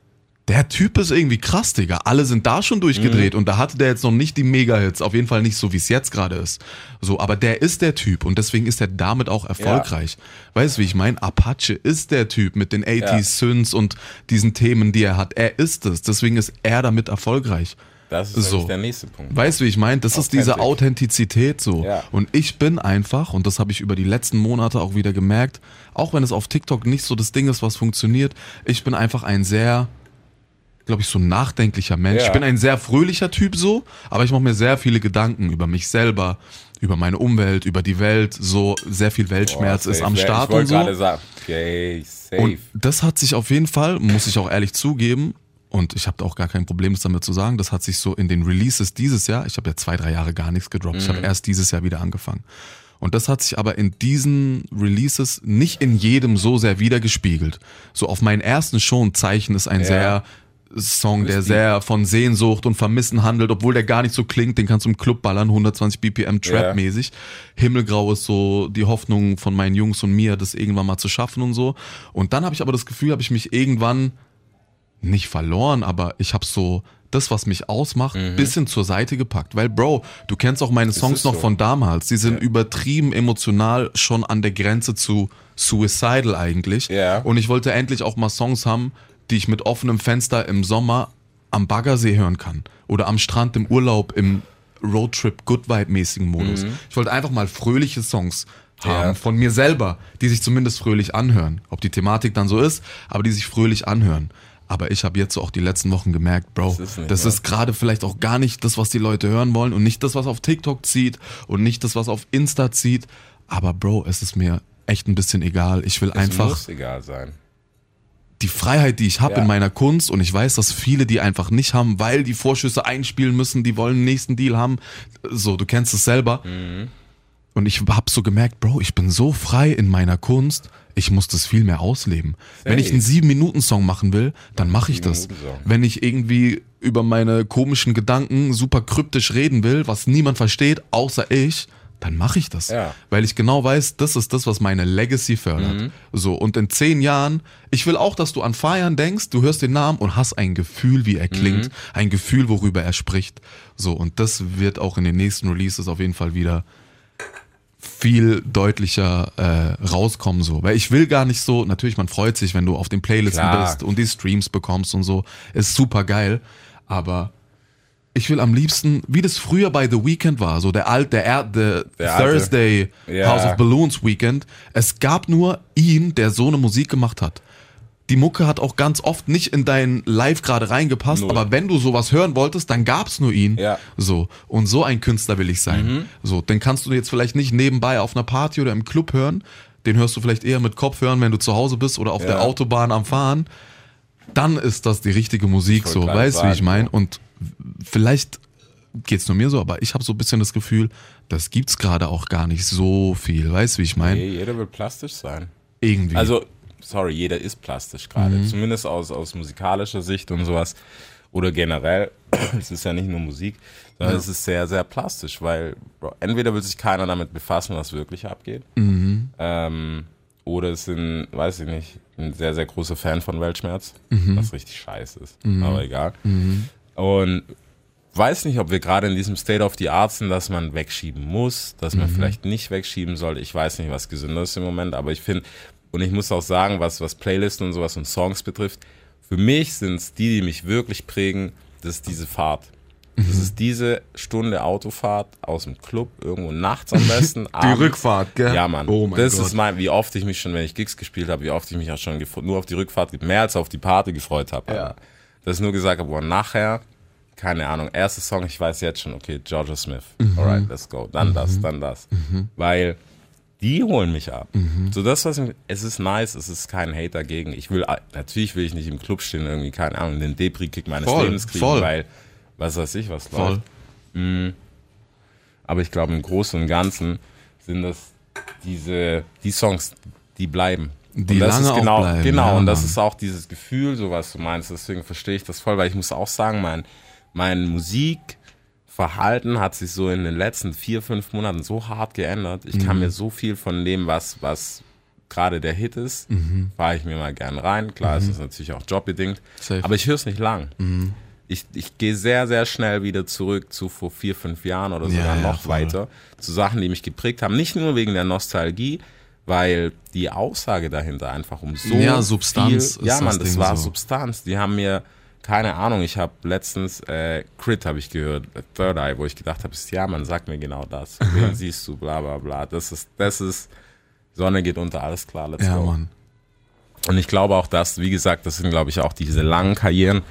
der Typ ist irgendwie krass, Digga. Alle sind da schon durchgedreht und da hatte der jetzt noch nicht die Mega-Hits. Auf jeden Fall nicht so, wie es jetzt gerade ist. So, aber der ist der Typ und deswegen ist er damit auch erfolgreich. Ja. Weißt du, wie ich meine? Apache ist der Typ mit den 80s Synths und diesen Themen, die er hat. Er ist es. Deswegen ist er damit erfolgreich. Das ist so der nächste Punkt. Weißt du, wie ich meine? Das ist diese Authentizität so. Ja. Und ich bin einfach, und das habe ich über die letzten Monate auch wieder gemerkt, auch wenn es auf TikTok nicht so das Ding ist, was funktioniert, ich bin einfach ein sehr, glaube ich, so ein nachdenklicher Mensch. Ja. Ich bin ein sehr fröhlicher Typ so, aber ich mache mir sehr viele Gedanken über mich selber, über meine Umwelt, über die Welt, so sehr viel Weltschmerz ist am Start und so. Ich wollte gerade sagen, okay, safe. Und das hat sich auf jeden Fall, muss ich auch ehrlich zugeben, und ich habe da auch gar kein Problem damit zu sagen, das hat sich so in den Releases dieses Jahr, ich habe ja 2-3 Jahre gar nichts gedroppt, ich habe erst dieses Jahr wieder angefangen. Und das hat sich aber in diesen Releases nicht in jedem so sehr wiedergespiegelt. So auf meinen ersten schon Zeichen ist ein sehr Song, der sehr von Sehnsucht und Vermissen handelt, obwohl der gar nicht so klingt, den kannst du im Club ballern, 120 BPM Trap-mäßig. Himmelgrau ist so die Hoffnung von meinen Jungs und mir, das irgendwann mal zu schaffen und so. Und dann habe ich aber das Gefühl, habe ich mich irgendwann nicht verloren, aber ich habe so das, was mich ausmacht, bisschen zur Seite gepackt. Weil, Bro, du kennst auch meine Songs noch von damals. Die sind übertrieben emotional, schon an der Grenze zu suicidal eigentlich. Ja. Und ich wollte endlich auch mal Songs haben, die ich mit offenem Fenster im Sommer am Baggersee hören kann. Oder am Strand im Urlaub im Roadtrip Good Vibe-mäßigen Modus. Ich wollte einfach mal fröhliche Songs haben von mir selber, die sich zumindest fröhlich anhören. Ob die Thematik dann so ist, aber die sich fröhlich anhören. Aber ich habe jetzt so auch die letzten Wochen gemerkt, Bro, das ist gerade vielleicht auch gar nicht das, was die Leute hören wollen und nicht das, was auf TikTok zieht und nicht das, was auf Insta zieht. Aber Bro, es ist mir echt ein bisschen egal. Ich will einfach... Es muss egal sein. Die Freiheit, die ich habe in meiner Kunst, und ich weiß, dass viele die einfach nicht haben, weil die Vorschüsse einspielen müssen, die wollen den nächsten Deal haben. So, du kennst es selber. Und ich habe so gemerkt, Bro, ich bin so frei in meiner Kunst, ich muss das viel mehr ausleben. Wenn ich einen 7-Minuten-Song machen will, dann mache ich das. Wenn ich irgendwie über meine komischen Gedanken super kryptisch reden will, was niemand versteht, außer ich, dann mache ich das. Ja. Weil ich genau weiß, das ist das, was meine Legacy fördert. So, und in 10 Jahren, ich will auch, dass du an Feiern denkst, du hörst den Namen und hast ein Gefühl, wie er klingt, ein Gefühl, worüber er spricht. So, und das wird auch in den nächsten Releases auf jeden Fall wieder viel deutlicher rauskommen, so. Weil ich will gar nicht so, natürlich, man freut sich, wenn du auf den Playlisten bist und die Streams bekommst und so, ist super geil, aber ich will am liebsten, wie das früher bei The Weeknd war, so der Thursday House of Balloons Weekend, es gab nur ihn, der so eine Musik gemacht hat. Die Mucke hat auch ganz oft nicht in dein Live gerade reingepasst, aber wenn du sowas hören wolltest, dann gab's nur ihn. Ja. So. Und so ein Künstler will ich sein. So, den kannst du jetzt vielleicht nicht nebenbei auf einer Party oder im Club hören. Den hörst du vielleicht eher mit Kopfhörern, wenn du zu Hause bist oder auf der Autobahn am Fahren. Dann ist das die richtige Musik, so. Weißt du, wie ich meine? Und vielleicht geht's nur mir so, aber ich habe so ein bisschen das Gefühl, das gibt's gerade auch gar nicht so viel. Weißt du, wie ich meine? Nee, jeder will plastisch sein. Irgendwie. Also, sorry, jeder ist plastisch gerade. Zumindest aus musikalischer Sicht und sowas. Oder generell, es ist ja nicht nur Musik, sondern es ist sehr, sehr plastisch, weil entweder will sich keiner damit befassen, was wirklich abgeht. Oder es sind, weiß ich nicht, ein sehr, sehr großer Fan von Weltschmerz, was richtig scheiße ist. Aber egal. Und weiß nicht, ob wir gerade in diesem State of the Art sind, dass man wegschieben muss, dass man vielleicht nicht wegschieben soll. Ich weiß nicht, was gesünder ist im Moment, aber ich finde, und ich muss auch sagen, was Playlisten und sowas und Songs betrifft, für mich sind es die mich wirklich prägen, das ist diese Fahrt. Das ist diese Stunde Autofahrt aus dem Club, irgendwo nachts am besten. Die Rückfahrt, gell? Ja, Mann. Oh mein Gott. Das ist wie oft ich mich schon, wenn ich Gigs gespielt habe, wie oft ich mich auch schon nur auf die Rückfahrt, mehr als auf die Party gefreut habe. Ja. Dass ich nur gesagt habe, boah, nachher, keine Ahnung, erster Song, ich weiß jetzt schon, okay, Georgia Smith. Alright, let's go. Dann das. Weil die holen mich ab. So das, es ist nice, es ist kein Hate dagegen. Natürlich will ich nicht im Club stehen, irgendwie, keine Ahnung, den Depri-Kick meines Lebens kriegen, weil, was weiß ich, was läuft. Aber ich glaube, im Großen und Ganzen sind das die Songs, die bleiben. Die lange auch bleiben. Genau, ja, und das Mann. ist auch dieses Gefühl, so was du meinst, deswegen verstehe ich das voll, weil ich muss auch sagen, mein Musikverhalten hat sich so in den letzten 4-5 Monaten so hart geändert. Ich kann mir so viel von dem, was gerade der Hit ist, fahre ich mir mal gern rein. Klar, es ist natürlich auch jobbedingt, Safe. aber ich höre es nicht lang. Ich gehe sehr, sehr schnell wieder zurück zu vor 4-5 Jahren oder sogar noch voll. weiter, zu Sachen, die mich geprägt haben. Nicht nur wegen der Nostalgie, weil die Aussage dahinter einfach um so Substanz viel... Ja, ist Mann, das Ding war so. Substanz. Die haben mir, keine Ahnung, ich habe letztens Crit habe ich gehört, Third Eye, wo ich gedacht habe, ja, man sagt mir genau das. Wen siehst du, bla bla bla. Das ist Sonne geht unter, alles klar, let's Ja, go. Mann. Und ich glaube auch, dass, wie gesagt, das sind, glaube ich, auch diese langen Karrieren.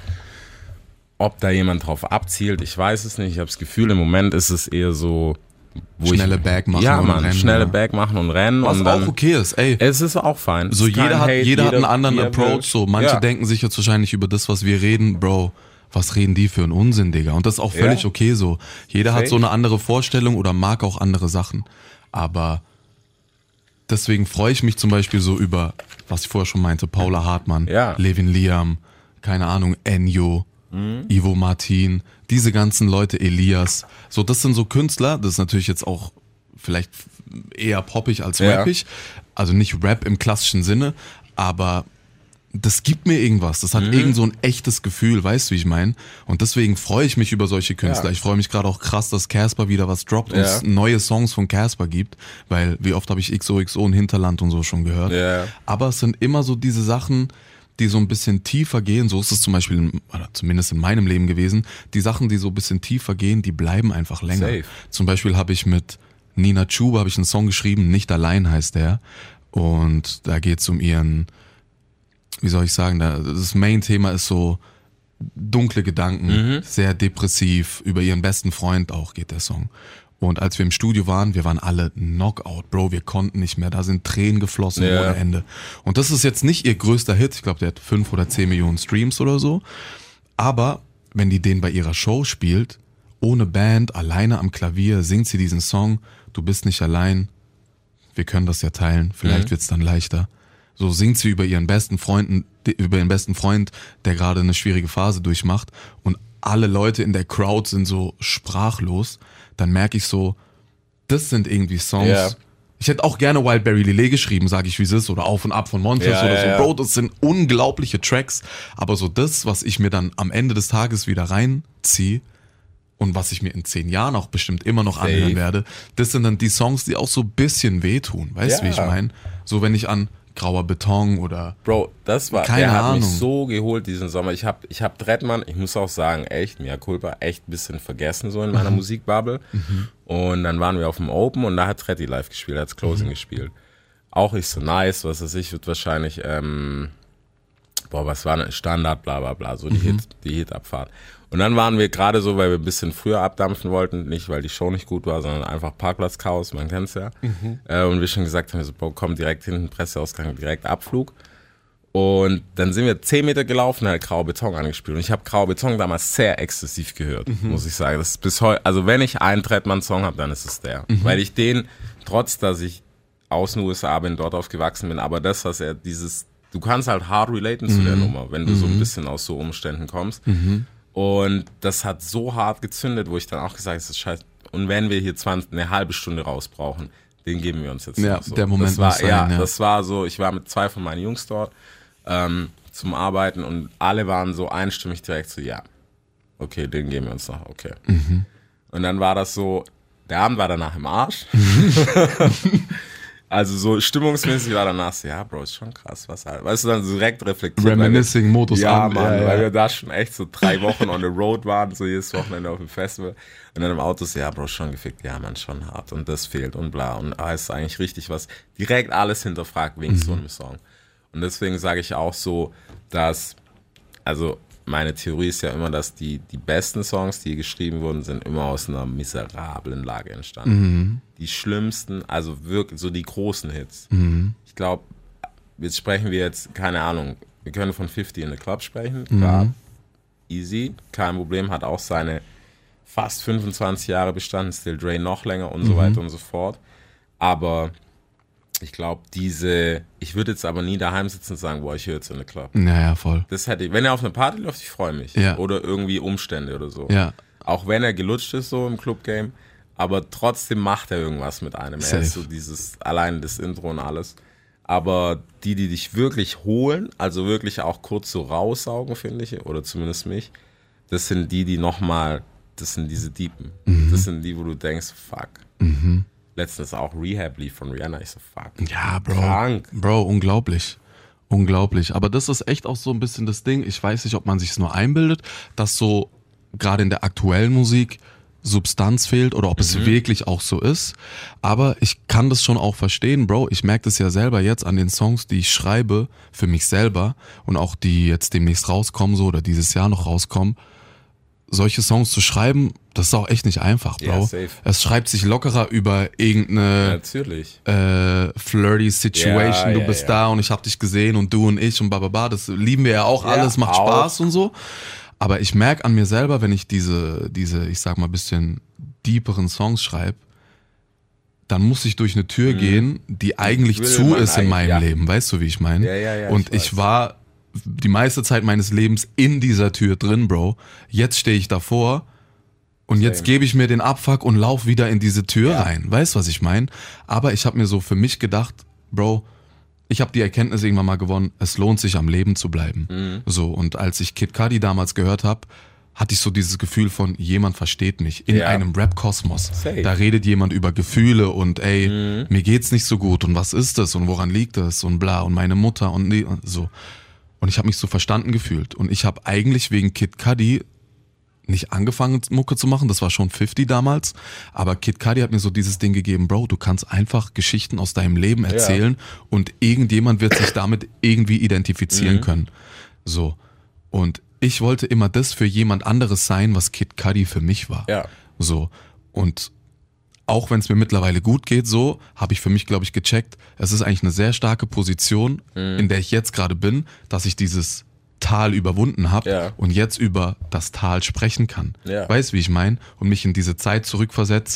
Ob da jemand drauf abzielt, ich weiß es nicht. Ich habe das Gefühl, im Moment ist es eher so, wo Schnelle Bag machen ja, und Mann, rennen, schnelle ja. Bag machen und rennen. Was und dann, auch okay ist, ey. Es ist auch fein. So Es ist kein jeder hat Hate, einen anderen wie er will. Approach. So manche Ja. denken sich jetzt wahrscheinlich über das, was wir reden, Bro, was reden die für einen Unsinn, Digga? Und das ist auch völlig Ja. okay so. Jeder hat so Safe. eine andere Vorstellung oder mag auch andere Sachen. Aber deswegen freue ich mich zum Beispiel so über, was ich vorher schon meinte, Paula Hartmann, Ja. Levin Liam, keine Ahnung, Enyo, Ivo Martin, diese ganzen Leute, Elias. So, das sind so Künstler, das ist natürlich jetzt auch vielleicht eher poppig als Ja. rappig. Also nicht Rap im klassischen Sinne, aber das gibt mir irgendwas. Das hat irgend so ein echtes Gefühl, weißt du, wie ich meine? Und deswegen freue ich mich über solche Künstler. Ja. Ich freue mich gerade auch krass, dass Casper wieder was droppt und Ja. es neue Songs von Casper gibt, weil wie oft habe ich XOXO und Hinterland und so schon gehört. Ja. Aber es sind immer so diese Sachen, die so ein bisschen tiefer gehen. So ist es zum Beispiel, oder zumindest in meinem Leben gewesen. Die Sachen, die so ein bisschen tiefer gehen, die bleiben einfach länger. Safe. Zum Beispiel habe ich mit Nina Chuba habe ich einen Song geschrieben, Nicht allein heißt der. Und da geht es um ihren, wie soll ich sagen, das Main-Thema ist so dunkle Gedanken, sehr depressiv, über ihren besten Freund auch geht der Song. Und als wir im Studio waren, wir waren alle Knockout, Bro, wir konnten nicht mehr, da sind Tränen geflossen Ja. ohne Ende. Und das ist jetzt nicht ihr größter Hit, ich glaube, der hat 5 oder 10 Millionen Streams oder so. Aber wenn die den bei ihrer Show spielt, ohne Band, alleine am Klavier, singt sie diesen Song, du bist nicht allein, wir können das ja teilen, vielleicht wird's dann leichter. So singt sie über ihren besten Freund, der gerade eine schwierige Phase durchmacht und alle Leute in der Crowd sind so sprachlos, dann merke ich so, das sind irgendwie Songs. Ja. Ich hätte auch gerne Wildberry Lillet geschrieben, sage ich wie es ist, oder Auf und Ab von Montes Ja, oder ja, so. ja. Bro, das sind unglaubliche Tracks, aber so das, was ich mir dann am Ende des Tages wieder reinziehe und was ich mir in 10 Jahren auch bestimmt immer noch Safe. anhören werde, das sind dann die Songs, die auch so ein bisschen wehtun. Weißt du, Ja. wie ich meine? So wenn ich an Grauer Beton oder Bro, das war, Keine der hat Ahnung. mich so geholt diesen Sommer. Ich hab Drettmann, ich muss auch sagen, echt, Mea Culpa, echt ein bisschen vergessen so in meiner Musikbubble. Und dann waren wir auf dem Open und da hat Tretti live gespielt, hat's Closing gespielt. Auch nicht so nice, was weiß ich, wird wahrscheinlich, was war eine Standard, bla bla bla, so die Hit-Abfahrt. Und dann waren wir gerade so, weil wir ein bisschen früher abdampfen wollten, nicht weil die Show nicht gut war, sondern einfach Parkplatzchaos, man kennt's ja. Und wir schon gesagt haben, so, Bro, komm, direkt hinten, Presseausgang, direkt Abflug. Und dann sind wir 10 Meter gelaufen, hat Grauer Beton angespielt. Und ich habe Grauer Beton damals sehr exzessiv gehört, muss ich sagen. Das ist bis heute, also wenn ich einen Trettmann-Song habe, dann ist es der. Weil ich den, trotz dass ich aus den USA bin, dort aufgewachsen bin, aber das, was er du kannst halt hard relaten zu der Nummer, wenn du so ein bisschen aus so Umständen kommst. Und das hat so hart gezündet, wo ich dann auch gesagt habe, das ist scheiße. Und wenn wir hier eine halbe Stunde raus brauchen, den geben wir uns jetzt Ja, noch so. der Moment das war, muss sein, ja. Das war so, ich war mit 2 von meinen Jungs dort zum Arbeiten und alle waren so einstimmig direkt so, ja, okay, den geben wir uns noch, okay. Und dann war das so, der Abend war danach im Arsch. Also so stimmungsmäßig war danach so, ja, Bro, ist schon krass, was halt. Weißt du, dann so direkt reflektiert. Reminiscing-Modus Ja, an. Mann, Ja. weil wir da schon echt so 3 Wochen on the road waren, so jedes Wochenende auf dem Festival. Und dann im Auto so, ja, Bro, schon gefickt, ja, man, schon hart. Und das fehlt und bla. Und ist eigentlich richtig was, direkt alles hinterfragt wegen so einem Song. Und deswegen sage ich auch so, dass, also meine Theorie ist ja immer, dass die besten Songs, die geschrieben wurden, sind immer aus einer miserablen Lage entstanden. Die schlimmsten, also wirklich so die großen Hits. Ich glaube, jetzt sprechen wir jetzt, keine Ahnung, wir können von 50 in the Club sprechen, klar, easy, kein Problem, hat auch seine fast 25 Jahre bestanden, Still Dre noch länger und so weiter und so fort. Aber Ich glaube, ich würde jetzt aber nie daheim sitzen und sagen, boah, ich höre jetzt in der Club. Naja, voll. Das hätte ich, wenn er auf eine Party läuft, ich freue mich. Ja. Oder irgendwie Umstände oder so. Ja. Auch wenn er gelutscht ist so im Club-Game, aber trotzdem macht er irgendwas mit einem. Safe. Er ist so allein das Intro und alles. Aber die dich wirklich holen, also wirklich auch kurz so raussaugen, finde ich, oder zumindest mich, das sind das sind diese Deepen. Das sind die, wo du denkst, fuck. Letztens auch Rehab-Lied von Rihanna, ich so, fuck. Ja, Bro. Krank. Bro, unglaublich. Unglaublich. Aber das ist echt auch so ein bisschen das Ding. Ich weiß nicht, ob man sich es nur einbildet, dass so gerade in der aktuellen Musik Substanz fehlt oder ob es wirklich auch so ist. Aber ich kann das schon auch verstehen, Bro. Ich merke das ja selber jetzt an den Songs, die ich schreibe für mich selber und auch die jetzt demnächst rauskommen so oder dieses Jahr noch rauskommen. Solche Songs zu schreiben, das ist auch echt nicht einfach, Bro. Ja, safe. Es schreibt sich lockerer über irgendeine Natürlich. flirty Situation, Ja, du ja, bist ja. da und ich hab dich gesehen und du und ich und bababa, das lieben wir ja auch alles, macht auch. Spaß und so. Aber ich merke an mir selber, wenn ich diese, ich sag mal, bisschen deeperen Songs schreibe, dann muss ich durch eine Tür gehen, die eigentlich will zu man ist in meinem eigentlich, ja. Leben, weißt du, wie ich meine? Ja, und ich ich war die meiste Zeit meines Lebens in dieser Tür drin, Bro. Jetzt stehe ich davor und jetzt gebe ich mir den Abfuck und lauf wieder in diese Tür rein. Weißt du, was ich meine? Aber ich habe mir so für mich gedacht, Bro, ich habe die Erkenntnis irgendwann mal gewonnen, es lohnt sich am Leben zu bleiben. So, und als ich Kid Cudi damals gehört habe, hatte ich so dieses Gefühl von, jemand versteht mich in einem Rap-Kosmos. Safe. Da redet jemand über Gefühle und ey, mir geht's nicht so gut und was ist das und woran liegt das und bla und meine Mutter und so. Und ich habe mich so verstanden gefühlt. Und ich habe eigentlich wegen Kid Cudi nicht angefangen, Mucke zu machen, das war schon 50 damals, aber Kid Cudi hat mir so dieses Ding gegeben, Bro, du kannst einfach Geschichten aus deinem Leben erzählen und irgendjemand wird sich damit irgendwie identifizieren können. So. Und ich wollte immer das für jemand anderes sein, was Kid Cudi für mich war. Ja. So. Und auch wenn es mir mittlerweile gut geht, so, habe ich für mich, glaube ich, gecheckt, es ist eigentlich eine sehr starke Position, in der ich jetzt gerade bin, dass ich dieses Tal überwunden habe und jetzt über das Tal sprechen kann. Ja. Weißt, wie ich meine? Und mich in diese Zeit zurückversetze.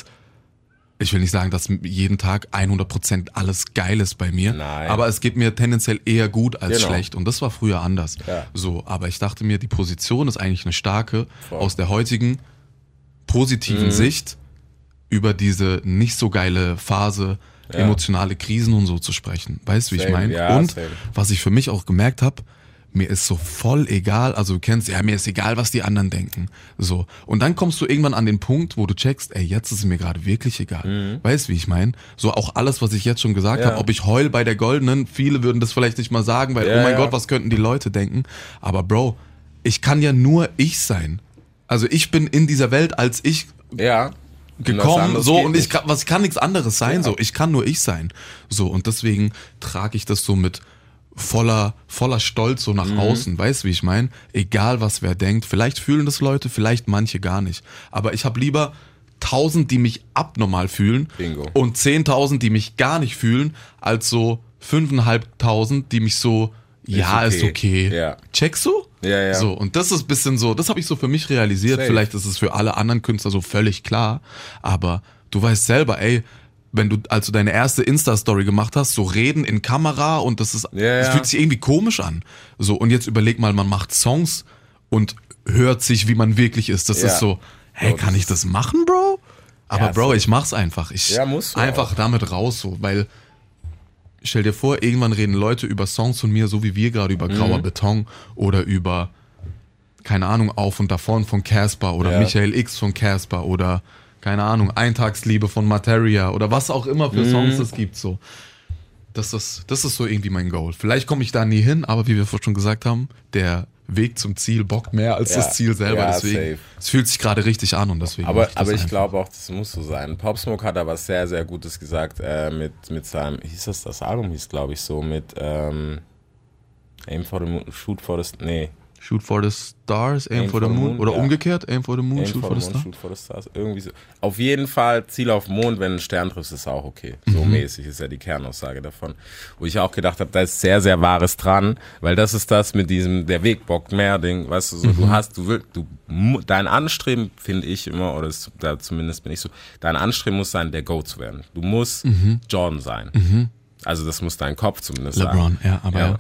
Ich will nicht sagen, dass jeden Tag 100% alles geil ist bei mir, Nein. aber es geht mir tendenziell eher gut als Genau. schlecht. Und das war früher anders. Ja. So, aber ich dachte mir, die Position ist eigentlich eine starke, Voll. aus der heutigen positiven Sicht über diese nicht so geile Phase, emotionale Krisen und so zu sprechen. Weißt du, wie ich Same, meine? ja, Und same. was ich für mich auch gemerkt habe, mir ist so voll egal, also du kennst, ja, mir ist egal, was die anderen denken. So. Und dann kommst du irgendwann an den Punkt, wo du checkst, ey, jetzt ist es mir gerade wirklich egal. Weißt du, wie ich meine? So auch alles, was ich jetzt schon gesagt habe, ob ich heul bei der Goldenen, viele würden das vielleicht nicht mal sagen, weil, oh mein Gott, was könnten die Leute denken? Aber Bro, ich kann ja nur ich sein. Also ich bin in dieser Welt als ich Ja. gekommen, so, und ich kann. kann nichts anderes sein, so, ich kann nur ich sein. So, und deswegen trage ich das so mit voller Stolz so nach außen, weißt du, wie ich meine? Egal, was wer denkt, vielleicht fühlen das Leute, vielleicht manche gar nicht. Aber ich habe lieber 1000, die mich abnormal fühlen Bingo. und 10.000, die mich gar nicht fühlen, als so 5.500, die mich so, ist okay. Ja. Checkst du? Ja. So, und das ist ein bisschen so, das habe ich so für mich realisiert. Safe. Vielleicht ist es für alle anderen Künstler so völlig klar, aber du weißt selber, ey, als du deine erste Insta-Story gemacht hast, so reden in Kamera und das fühlt sich irgendwie komisch an. So, und jetzt überleg mal, man macht Songs und hört sich, wie man wirklich ist. Das ist so, hey, Bro, kann ich das machen, Bro? Aber Ja, Bro, safe. ich mach's einfach. musst du einfach auch. damit raus, so, weil stell dir vor, irgendwann reden Leute über Songs von mir, so wie wir gerade über Grauer Beton oder über, keine Ahnung, Auf und Davon von Casper oder Michael X von Casper oder, keine Ahnung, Eintagsliebe von Materia oder was auch immer für Songs es gibt, so. Das ist so irgendwie mein Goal. Vielleicht komme ich da nie hin, aber wie wir vorhin schon gesagt haben, der Weg zum Ziel bockt mehr als das Ziel selber. Ja, deswegen, safe. es fühlt sich gerade richtig an und deswegen. Aber das ich einfach. glaube auch, das muss so sein. Pop Smoke hat da was sehr, sehr Gutes gesagt mit seinem, das Album hieß, glaube ich, so, mit Aim for the Moon, Shoot for the, nee. Shoot for the Stars, Aim for the Moon. Oder umgekehrt, Aim for the Moon, Shoot for the Stars. Shoot for the Stars. Irgendwie so. Auf jeden Fall, Ziel auf den Mond, wenn ein Stern triffst, ist auch okay. So mäßig ist ja die Kernaussage davon. Wo ich auch gedacht habe, da ist sehr, sehr Wahres dran, weil das ist das mit diesem, der Weg bockt mehr Ding, weißt du, so, dein Anstreben, finde ich immer, oder da zumindest bin ich so, dein Anstreben muss sein, der Go zu werden. Du musst Jordan sein. Also das muss dein Kopf zumindest LeBron, sagen. ja, aber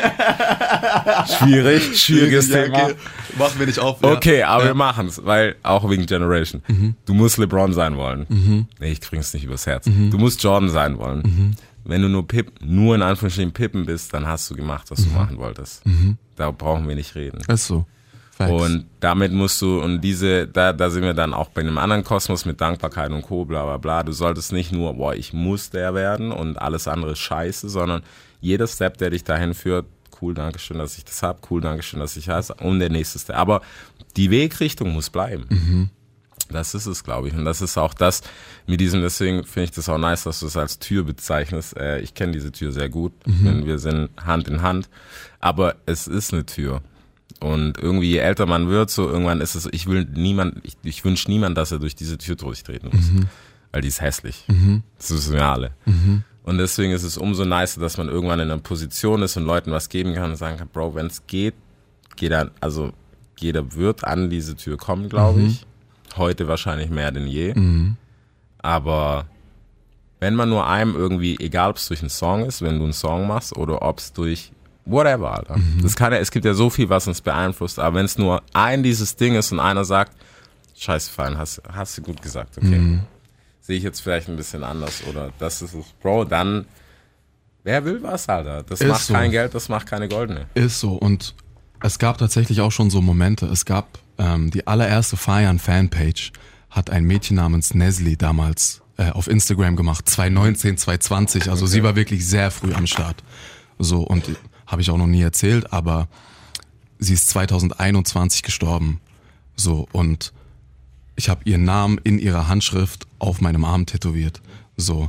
Schwieriges Thema. Okay. Machen wir nicht auf. Okay, aber wir machen es, weil auch wegen Generation. Du musst LeBron sein wollen. Nee, ich krieg's nicht übers Herz. Du musst Jordan sein wollen. Wenn du nur in Anführungsstrichen Pippen bist, dann hast du gemacht, was du machen wolltest. Da brauchen wir nicht reden. Ist so. Facts. Und damit musst du, und da sind wir dann auch bei einem anderen Kosmos mit Dankbarkeit und Co. bla bla bla. Du solltest nicht nur, boah, ich muss der werden und alles andere ist scheiße, sondern jeder Step, der dich dahin führt, cool, danke schön, dass ich das habe, cool, danke schön, dass ich heiße, und der nächste Step. Aber die Wegrichtung muss bleiben. Das ist es, glaube ich. Und das ist auch das mit diesem, deswegen finde ich das auch nice, dass du es als Tür bezeichnest. Ich kenne diese Tür sehr gut. Wir sind Hand in Hand. Aber es ist eine Tür. Und irgendwie, je älter man wird, so irgendwann ist es, ich wünsche niemand, dass er durch diese Tür durchtreten muss. Weil die ist hässlich. Das wissen wir alle. Und deswegen ist es umso nicer, dass man irgendwann in einer Position ist und Leuten was geben kann und sagen kann, Bro, wenn es geht, jeder wird an diese Tür kommen, glaube ich. Heute wahrscheinlich mehr denn je. Aber wenn man nur einem irgendwie, egal ob es durch einen Song ist, wenn du einen Song machst oder ob es durch whatever, Alter. Es gibt ja so viel, was uns beeinflusst, aber wenn es nur dieses Ding ist und einer sagt, scheiße, fein, hast du gut gesagt, okay. Sehe ich jetzt vielleicht ein bisschen anders oder das ist es, Bro, dann, wer will was, Alter? Das Ist macht so. kein Geld, das macht keine goldene. Ist so. Und es gab tatsächlich auch schon so Momente. Es gab die allererste Feiern-Fanpage, hat ein Mädchen namens Nesli damals auf Instagram gemacht, 2019, 2020. Also sie war wirklich sehr früh am Start. So, und habe ich auch noch nie erzählt, aber sie ist 2021 gestorben. So, und ich habe ihren Namen in ihrer Handschrift auf meinem Arm tätowiert. So,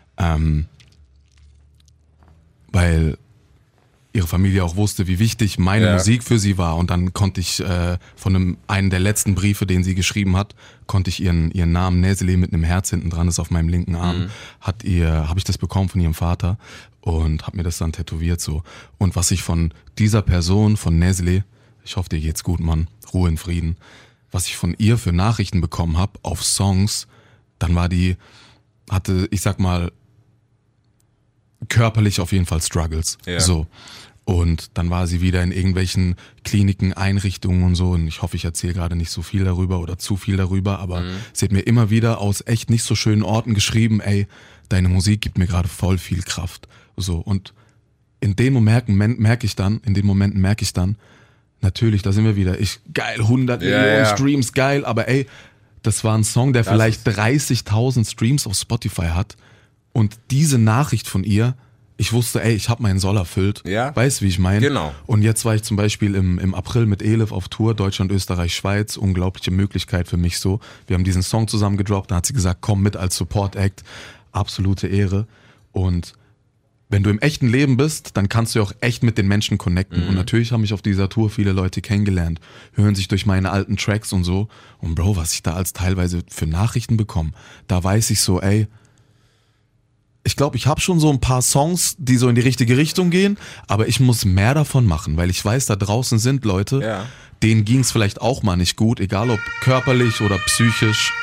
weil ihre Familie auch wusste, wie wichtig meine Musik für sie war. Und dann konnte ich von einem der letzten Briefe, den sie geschrieben hat, konnte ich ihren Namen Nesli mit einem Herz hinten dran, ist auf meinem linken Arm, habe ich das bekommen von ihrem Vater und habe mir das dann tätowiert so. Und was ich von dieser Person, von Nesli, ich hoffe, dir geht's gut, Mann, Ruhe in Frieden, was ich von ihr für Nachrichten bekommen habe auf Songs, dann hatte, ich sag mal, körperlich auf jeden Fall Struggles. Ja. So. Und dann war sie wieder in irgendwelchen Kliniken, Einrichtungen und so. Und ich hoffe, ich erzähle gerade nicht so viel darüber oder zu viel darüber, aber sie hat mir immer wieder aus echt nicht so schönen Orten geschrieben, ey, deine Musik gibt mir gerade voll viel Kraft. So. Und in den Momenten merke ich dann, natürlich, da sind wir wieder, geil, 100 Millionen Streams, geil, aber ey, das war ein Song, der vielleicht 30.000 Streams auf Spotify hat. Und diese Nachricht von ihr, ich wusste, ey, ich habe meinen Soll erfüllt. Ja. Weißt du, wie ich meine? Genau. Und jetzt war ich zum Beispiel im April mit Elif auf Tour, Deutschland, Österreich, Schweiz. Unglaubliche Möglichkeit für mich so. Wir haben diesen Song zusammen gedroppt, da hat sie gesagt, komm mit als Support-Act. Absolute Ehre. Und wenn du im echten Leben bist, dann kannst du ja auch echt mit den Menschen connecten. Und natürlich haben mich auf dieser Tour viele Leute kennengelernt, hören sich durch meine alten Tracks und so. Und Bro, was ich da als teilweise für Nachrichten bekomme, da weiß ich so, ey, ich glaube, ich habe schon so ein paar Songs, die so in die richtige Richtung gehen, aber ich muss mehr davon machen, weil ich weiß, da draußen sind Leute, denen ging es vielleicht auch mal nicht gut, egal ob körperlich oder psychisch.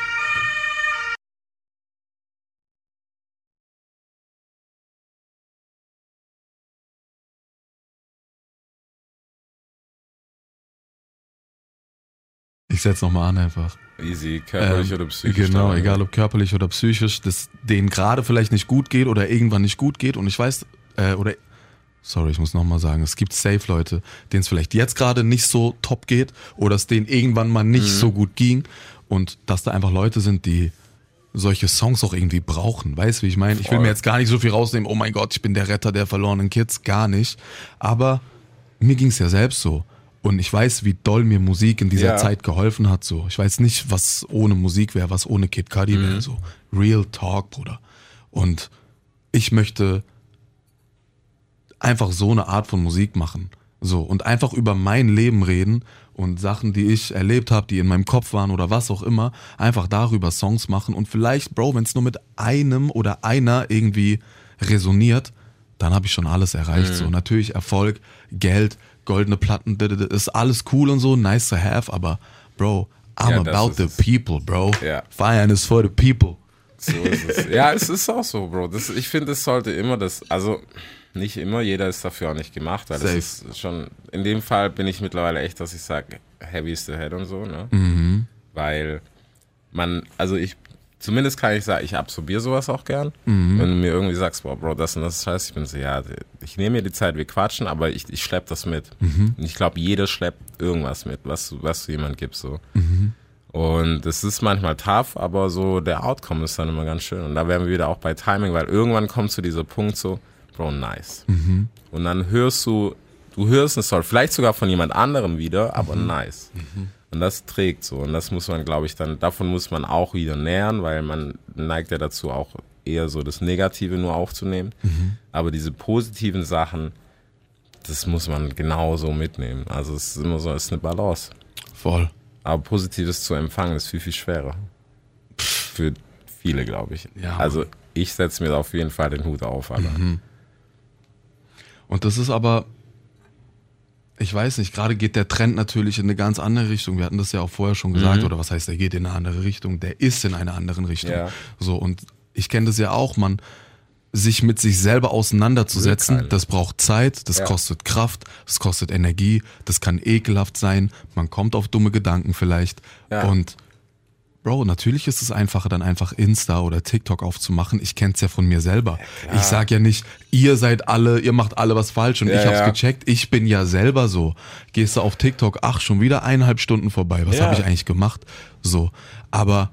Ich setze nochmal an einfach. Easy, körperlich oder psychisch. Genau, egal ob körperlich oder psychisch, dass denen gerade vielleicht nicht gut geht oder irgendwann nicht gut geht. Und ich weiß, ich muss nochmal sagen, es gibt safe Leute, denen es vielleicht jetzt gerade nicht so top geht oder es denen irgendwann mal nicht so gut ging. Und dass da einfach Leute sind, die solche Songs auch irgendwie brauchen. Weißt du, wie ich meine? Ich will mir jetzt gar nicht so viel rausnehmen, oh mein Gott, ich bin der Retter der verlorenen Kids. Gar nicht. Aber mir ging es ja selbst so. Und ich weiß, wie doll mir Musik in dieser Zeit geholfen hat. So, ich weiß nicht, was ohne Musik wäre, was ohne Kid Cudi wäre. So, Real Talk, Bruder. Und ich möchte einfach so eine Art von Musik machen. So, und einfach über mein Leben reden und Sachen, die ich erlebt habe, die in meinem Kopf waren oder was auch immer, einfach darüber Songs machen. Und vielleicht, Bro, wenn es nur mit einem oder einer irgendwie resoniert, dann habe ich schon alles erreicht. So, natürlich Erfolg, Geld, goldene Platten, ist alles cool und so, nice to have, aber Bro, I'm about the people, bro. Feiern is for the people. So ist es. Ja, es ist auch so, Bro. Ich finde, es sollte immer also nicht immer, jeder ist dafür auch nicht gemacht, weil das ist schon, in dem Fall bin ich mittlerweile echt, dass ich sage, heavy is the head und so, ne? Weil zumindest kann ich sagen, ich absorbiere sowas auch gern. Wenn du mir irgendwie sagst, boah, Bro, das und das ist scheiße, ich bin so, ja, ich nehme mir die Zeit, wir quatschen, aber ich schleppe das mit. Und ich glaube, jeder schleppt irgendwas mit, was du jemand gibst, so. Und es ist manchmal tough, aber so der Outcome ist dann immer ganz schön. Und da wären wir wieder auch bei Timing, weil irgendwann kommt zu dieser Punkt so, Bro, nice. Und dann hörst du einen Song, vielleicht sogar von jemand anderem wieder, aber nice. Und das trägt so. Und das muss man, glaube ich, davon muss man auch wieder nähern, weil man neigt ja dazu auch eher so das Negative nur aufzunehmen. Aber diese positiven Sachen, das muss man genauso mitnehmen. Also es ist immer so, es ist eine Balance. Voll. Aber Positives zu empfangen ist viel, viel schwerer. Für viele, glaube ich. Ja, also ich setze mir da auf jeden Fall den Hut auf, Alter. Und das ist aber, ich weiß nicht, gerade geht der Trend natürlich in eine ganz andere Richtung. Wir hatten das ja auch vorher schon gesagt, oder was heißt, der geht in eine andere Richtung? Der ist in einer anderen Richtung. Ja. So, und ich kenne das ja auch, sich mit sich selber auseinanderzusetzen, das braucht Zeit, das kostet Kraft, das kostet Energie, das kann ekelhaft sein, man kommt auf dumme Gedanken vielleicht und Bro, natürlich ist es einfacher, dann einfach Insta oder TikTok aufzumachen. Ich kenn's ja von mir selber. Ich sag ja nicht, ihr macht alle was falsch und ich hab's gecheckt. Ich bin ja selber so. Gehst du auf TikTok, schon wieder 1,5 Stunden vorbei. Was habe ich eigentlich gemacht? So, aber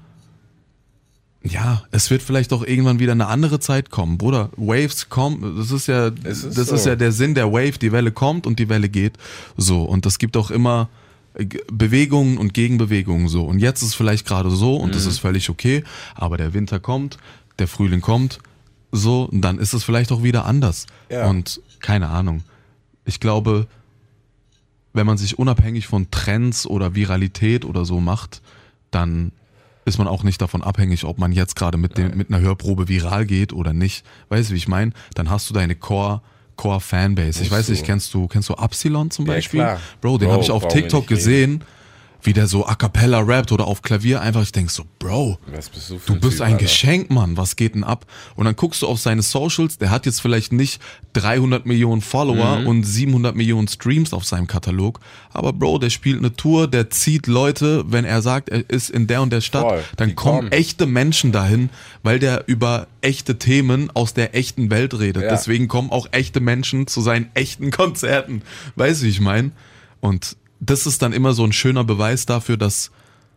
ja, es wird vielleicht auch irgendwann wieder eine andere Zeit kommen, Bruder. Waves kommen, das ist ja der Sinn der Wave, die Welle kommt und die Welle geht. So, und das gibt auch immer Bewegungen und Gegenbewegungen so. Und jetzt ist es vielleicht gerade so und das ist völlig okay, aber der Winter kommt, der Frühling kommt, so, und dann ist es vielleicht auch wieder anders. Ja. Und keine Ahnung. Ich glaube, wenn man sich unabhängig von Trends oder Viralität oder so macht, dann ist man auch nicht davon abhängig, ob man jetzt gerade mit einer Hörprobe viral geht oder nicht. Weißt du, wie ich meine? Dann hast du deine Core-Fanbase. Ich weiß nicht, kennst du Absilon zum Beispiel? Klar. Bro, den habe ich auf TikTok gesehen, wie der so a cappella rappt oder auf Klavier einfach. Ich denk so, Bro, du bist ein Geschenk, Mann. Was geht denn ab? Und dann guckst du auf seine Socials, der hat jetzt vielleicht nicht 300 Millionen Follower und 700 Millionen Streams auf seinem Katalog, aber Bro, der spielt eine Tour, der zieht Leute, wenn er sagt, er ist in der und der Stadt, dann kommen echte Menschen dahin, weil der über echte Themen aus der echten Welt redet. Ja. Deswegen kommen auch echte Menschen zu seinen echten Konzerten. Weißt du, wie ich meine? Und das ist dann immer so ein schöner Beweis dafür, dass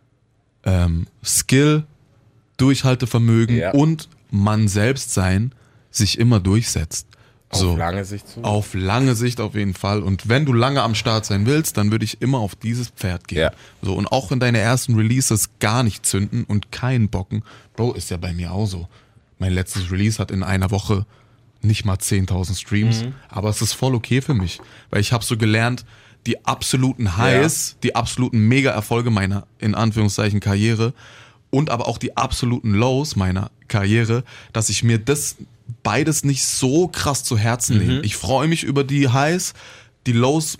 Skill, Durchhaltevermögen und man selbst sein sich immer durchsetzt. So, auf lange Sicht auf jeden Fall. Und wenn du lange am Start sein willst, dann würde ich immer auf dieses Pferd gehen. Ja. So, und auch wenn deine ersten Releases gar nicht zünden und keinen bocken, Bro, ist ja bei mir auch so. Mein letztes Release hat in einer Woche nicht mal 10.000 Streams, aber es ist voll okay für mich, weil ich habe so gelernt, die absoluten Highs, die absoluten Mega-Erfolge meiner, in Anführungszeichen, Karriere und aber auch die absoluten Lows meiner Karriere, dass ich mir das beides nicht so krass zu Herzen nehme. Ich freue mich über die Highs, die Lows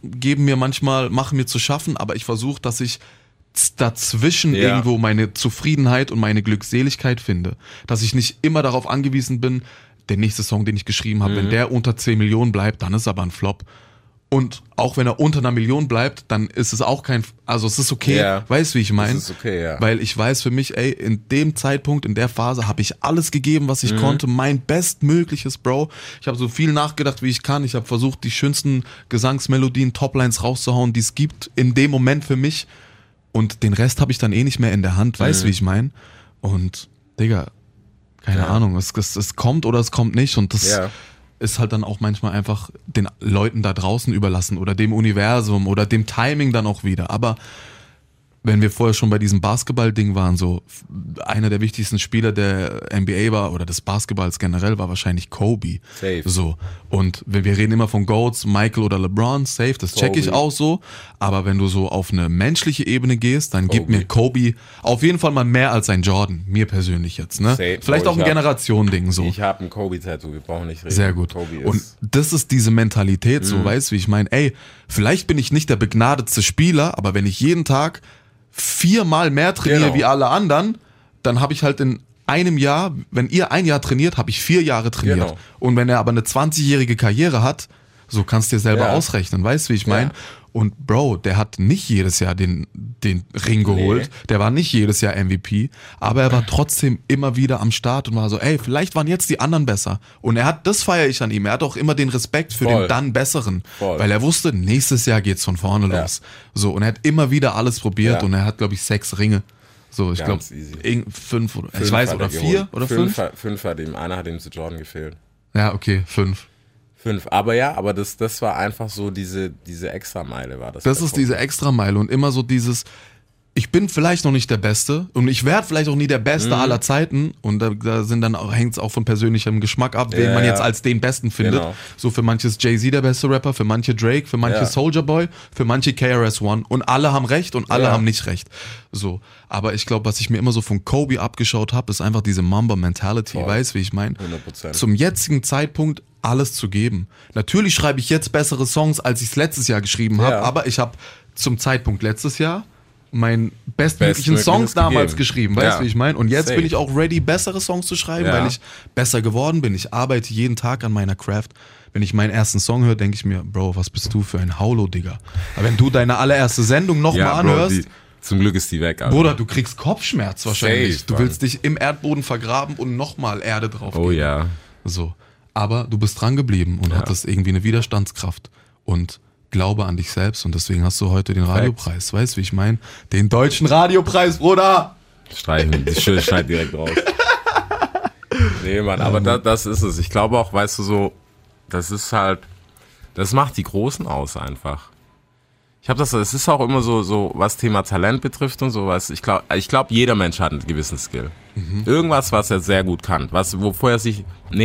machen mir zu schaffen, aber ich versuche, dass ich dazwischen irgendwo meine Zufriedenheit und meine Glückseligkeit finde. Dass ich nicht immer darauf angewiesen bin, der nächste Song, den ich geschrieben habe, wenn der unter 10 Millionen bleibt, dann ist aber ein Flop. Und auch wenn er unter 1 Million bleibt, dann ist es auch es ist okay, weißt du, wie ich meine? Es ist okay, Weil ich weiß für mich, in dem Zeitpunkt, in der Phase habe ich alles gegeben, was ich konnte, mein bestmögliches, Bro. Ich habe so viel nachgedacht, wie ich kann. Ich habe versucht, die schönsten Gesangsmelodien, Toplines rauszuhauen, die es gibt, in dem Moment für mich. Und den Rest habe ich dann nicht mehr in der Hand, weißt du, wie ich meine? Und, Digga, keine Ahnung, es kommt oder es kommt nicht und das ist halt dann auch manchmal einfach den Leuten da draußen überlassen oder dem Universum oder dem Timing dann auch wieder. Aber wenn wir vorher schon bei diesem Basketball-Ding waren, so einer der wichtigsten Spieler der NBA war oder des Basketballs generell war wahrscheinlich Kobe. Safe. So. Und wir reden immer von GOATs, Michael oder LeBron, safe, das check ich auch so. Aber wenn du so auf eine menschliche Ebene gehst, dann gibt mir Kobe auf jeden Fall mal mehr als ein Jordan, mir persönlich jetzt. Ne? Safe. Vielleicht auch ein Generation-Ding so. Ich habe ein Kobe-Tattoo, wir brauchen nicht reden. Sehr gut. Und das ist diese Mentalität, so, weißt du, wie ich meine? Vielleicht bin ich nicht der begnadetste Spieler, aber wenn ich jeden Tag 4-mal mehr trainiere wie alle anderen, dann habe ich halt in einem Jahr, wenn ihr ein Jahr trainiert, habe ich 4 Jahre trainiert. Genau. Und wenn er aber eine 20-jährige Karriere hat, so kannst du dir selber ausrechnen, weißt du, wie ich meine? Ja. Und Bro, der hat nicht jedes Jahr den Ring geholt, der war nicht jedes Jahr MVP, aber er war trotzdem immer wieder am Start und war so, ey, vielleicht waren jetzt die anderen besser. Und das feiere ich an ihm, er hat auch immer den Respekt für den dann Besseren, weil er wusste, nächstes Jahr geht's von vorne los. So, und er hat immer wieder alles probiert und er hat, glaube ich, 6 Ringe. So, ich glaube, 5 oder, ich weiß, oder 4 oder 5? 5 hat ihm, einer hat ihm zu Jordan gefehlt. Ja, okay, 5. 5, aber das war einfach so diese Extrameile war das. Das ist diese Extrameile und immer so dieses, ich bin vielleicht noch nicht der Beste und ich werde vielleicht auch nie der Beste aller Zeiten und da sind dann hängt es auch von persönlichem Geschmack ab, wen man jetzt als den Besten findet. Genau. So für manche ist Jay-Z der beste Rapper, für manche Drake, für manche Soulja Boy, für manche KRS-One und alle haben recht und alle haben nicht recht. So, aber ich glaube, was ich mir immer so von Kobe abgeschaut habe, ist einfach diese Mamba-Mentality, weißt du, wie ich meine? 100%. Zum jetzigen Zeitpunkt alles zu geben. Natürlich schreibe ich jetzt bessere Songs, als ich es letztes Jahr geschrieben habe, aber ich habe zum Zeitpunkt letztes Jahr meinen bestmöglichen Songs damals geschrieben, weißt du, wie ich meine? Und jetzt bin ich auch ready, bessere Songs zu schreiben, weil ich besser geworden bin. Ich arbeite jeden Tag an meiner Craft. Wenn ich meinen ersten Song höre, denke ich mir, Bro, was bist du für ein Haulo, Digga? Aber wenn du deine allererste Sendung nochmal anhörst, zum Glück ist die weg, Alter. Bruder, du kriegst Kopfschmerz wahrscheinlich. Safe, du willst dich im Erdboden vergraben und nochmal Erde drauf geben. Oh ja. So. Aber du bist dran geblieben und hattest irgendwie eine Widerstandskraft und Glaube an dich selbst und deswegen hast du heute den Radiopreis. Weißt du, wie ich meine? Den deutschen Radiopreis, Bruder! Schneid direkt raus. Nee, Mann, aber das ist es. Ich glaube auch, weißt du, so, das ist halt, das macht die Großen aus einfach. Es ist auch immer so, was Thema Talent betrifft und sowas. Ich glaube, jeder Mensch hat einen gewissen Skill. Irgendwas, was er sehr gut kann. Wofür er sich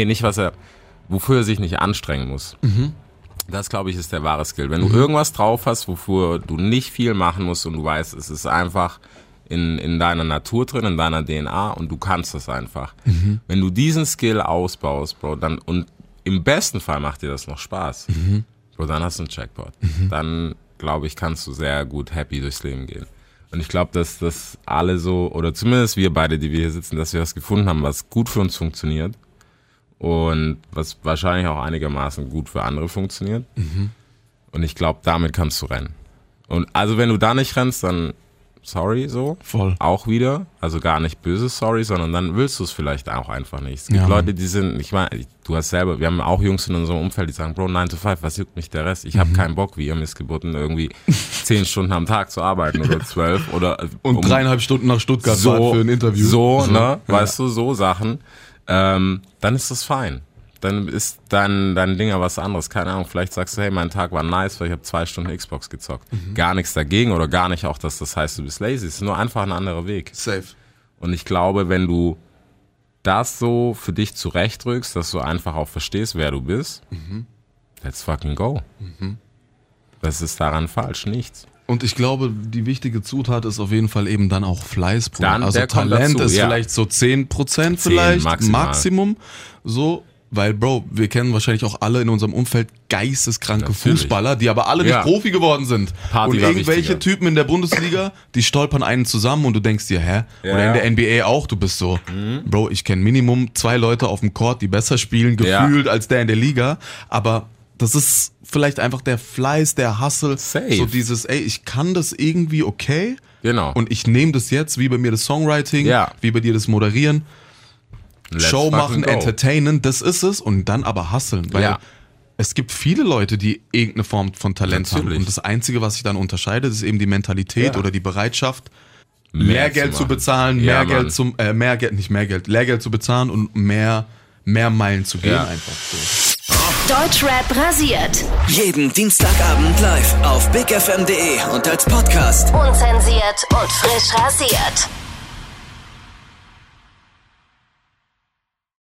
nicht anstrengen muss. Das, glaube ich, ist der wahre Skill. Wenn du irgendwas drauf hast, wofür du nicht viel machen musst und du weißt, es ist einfach in deiner Natur drin, in deiner DNA und du kannst das einfach. Wenn du diesen Skill ausbaust, Bro, dann, und im besten Fall macht dir das noch Spaß, Bro, dann hast du einen Jackpot. Dann, glaube ich, kannst du sehr gut happy durchs Leben gehen. Und ich glaube, dass das alle so, oder zumindest wir beide, die wir hier sitzen, dass wir was gefunden haben, was gut für uns funktioniert. Und was wahrscheinlich auch einigermaßen gut für andere funktioniert. Und ich glaube, damit kannst du rennen. Und also wenn du da nicht rennst, dann sorry so. Voll. Auch wieder. Also gar nicht böse sorry, sondern dann willst du es vielleicht auch einfach nicht. Es gibt Leute, die sind, ich meine, du hast selber, wir haben auch Jungs in unserem Umfeld, die sagen, Bro, 9 to 5, was juckt mich der Rest? Ich habe keinen Bock, wie ihr Missgeburten, irgendwie 10 Stunden am Tag zu arbeiten oder 12 oder und 3,5 Stunden nach Stuttgart fahren für ein Interview. So, ne? Weißt du, so Sachen. Dann ist das fein. Dann ist dein Ding ja was anderes. Keine Ahnung, vielleicht sagst du, hey, mein Tag war nice, weil ich habe 2 Stunden Xbox gezockt. Gar nichts dagegen oder gar nicht auch, dass das heißt, du bist lazy. Es ist nur einfach ein anderer Weg. Safe. Und ich glaube, wenn du das so für dich zurechtdrückst, dass du einfach auch verstehst, wer du bist, let's fucking go. Das ist daran falsch, nichts. Und ich glaube, die wichtige Zutat ist auf jeden Fall eben dann auch Fleiß. Also dazu, Talent ist vielleicht so 10% vielleicht, Maximum. So, weil Bro, wir kennen wahrscheinlich auch alle in unserem Umfeld geisteskranke Fußballer, die aber alle nicht Profi geworden sind. Party und irgendwelche Typen in der Bundesliga, die stolpern einen zusammen und du denkst dir, hä? Oder in der NBA auch, du bist so, Bro, ich kenne Minimum 2 Leute auf dem Court, die besser spielen, gefühlt als der in der Liga, aber das ist vielleicht einfach der Fleiß, der Hustle, so dieses, ey, ich kann das irgendwie okay. Genau. Und ich nehme das jetzt, wie bei mir das Songwriting, wie bei dir das Moderieren, Show machen, entertainen, das ist es. Und dann aber hustlen, weil es gibt viele Leute, die irgendeine Form von Talent haben. Und das Einzige, was sich dann unterscheidet, ist eben die Mentalität oder die Bereitschaft, mehr Geld zu bezahlen, Lehrgeld zu bezahlen und mehr Meilen zu gehen einfach so. Deutschrap rasiert. Jeden Dienstagabend live auf bigfm.de und als Podcast. Unzensiert und frisch rasiert.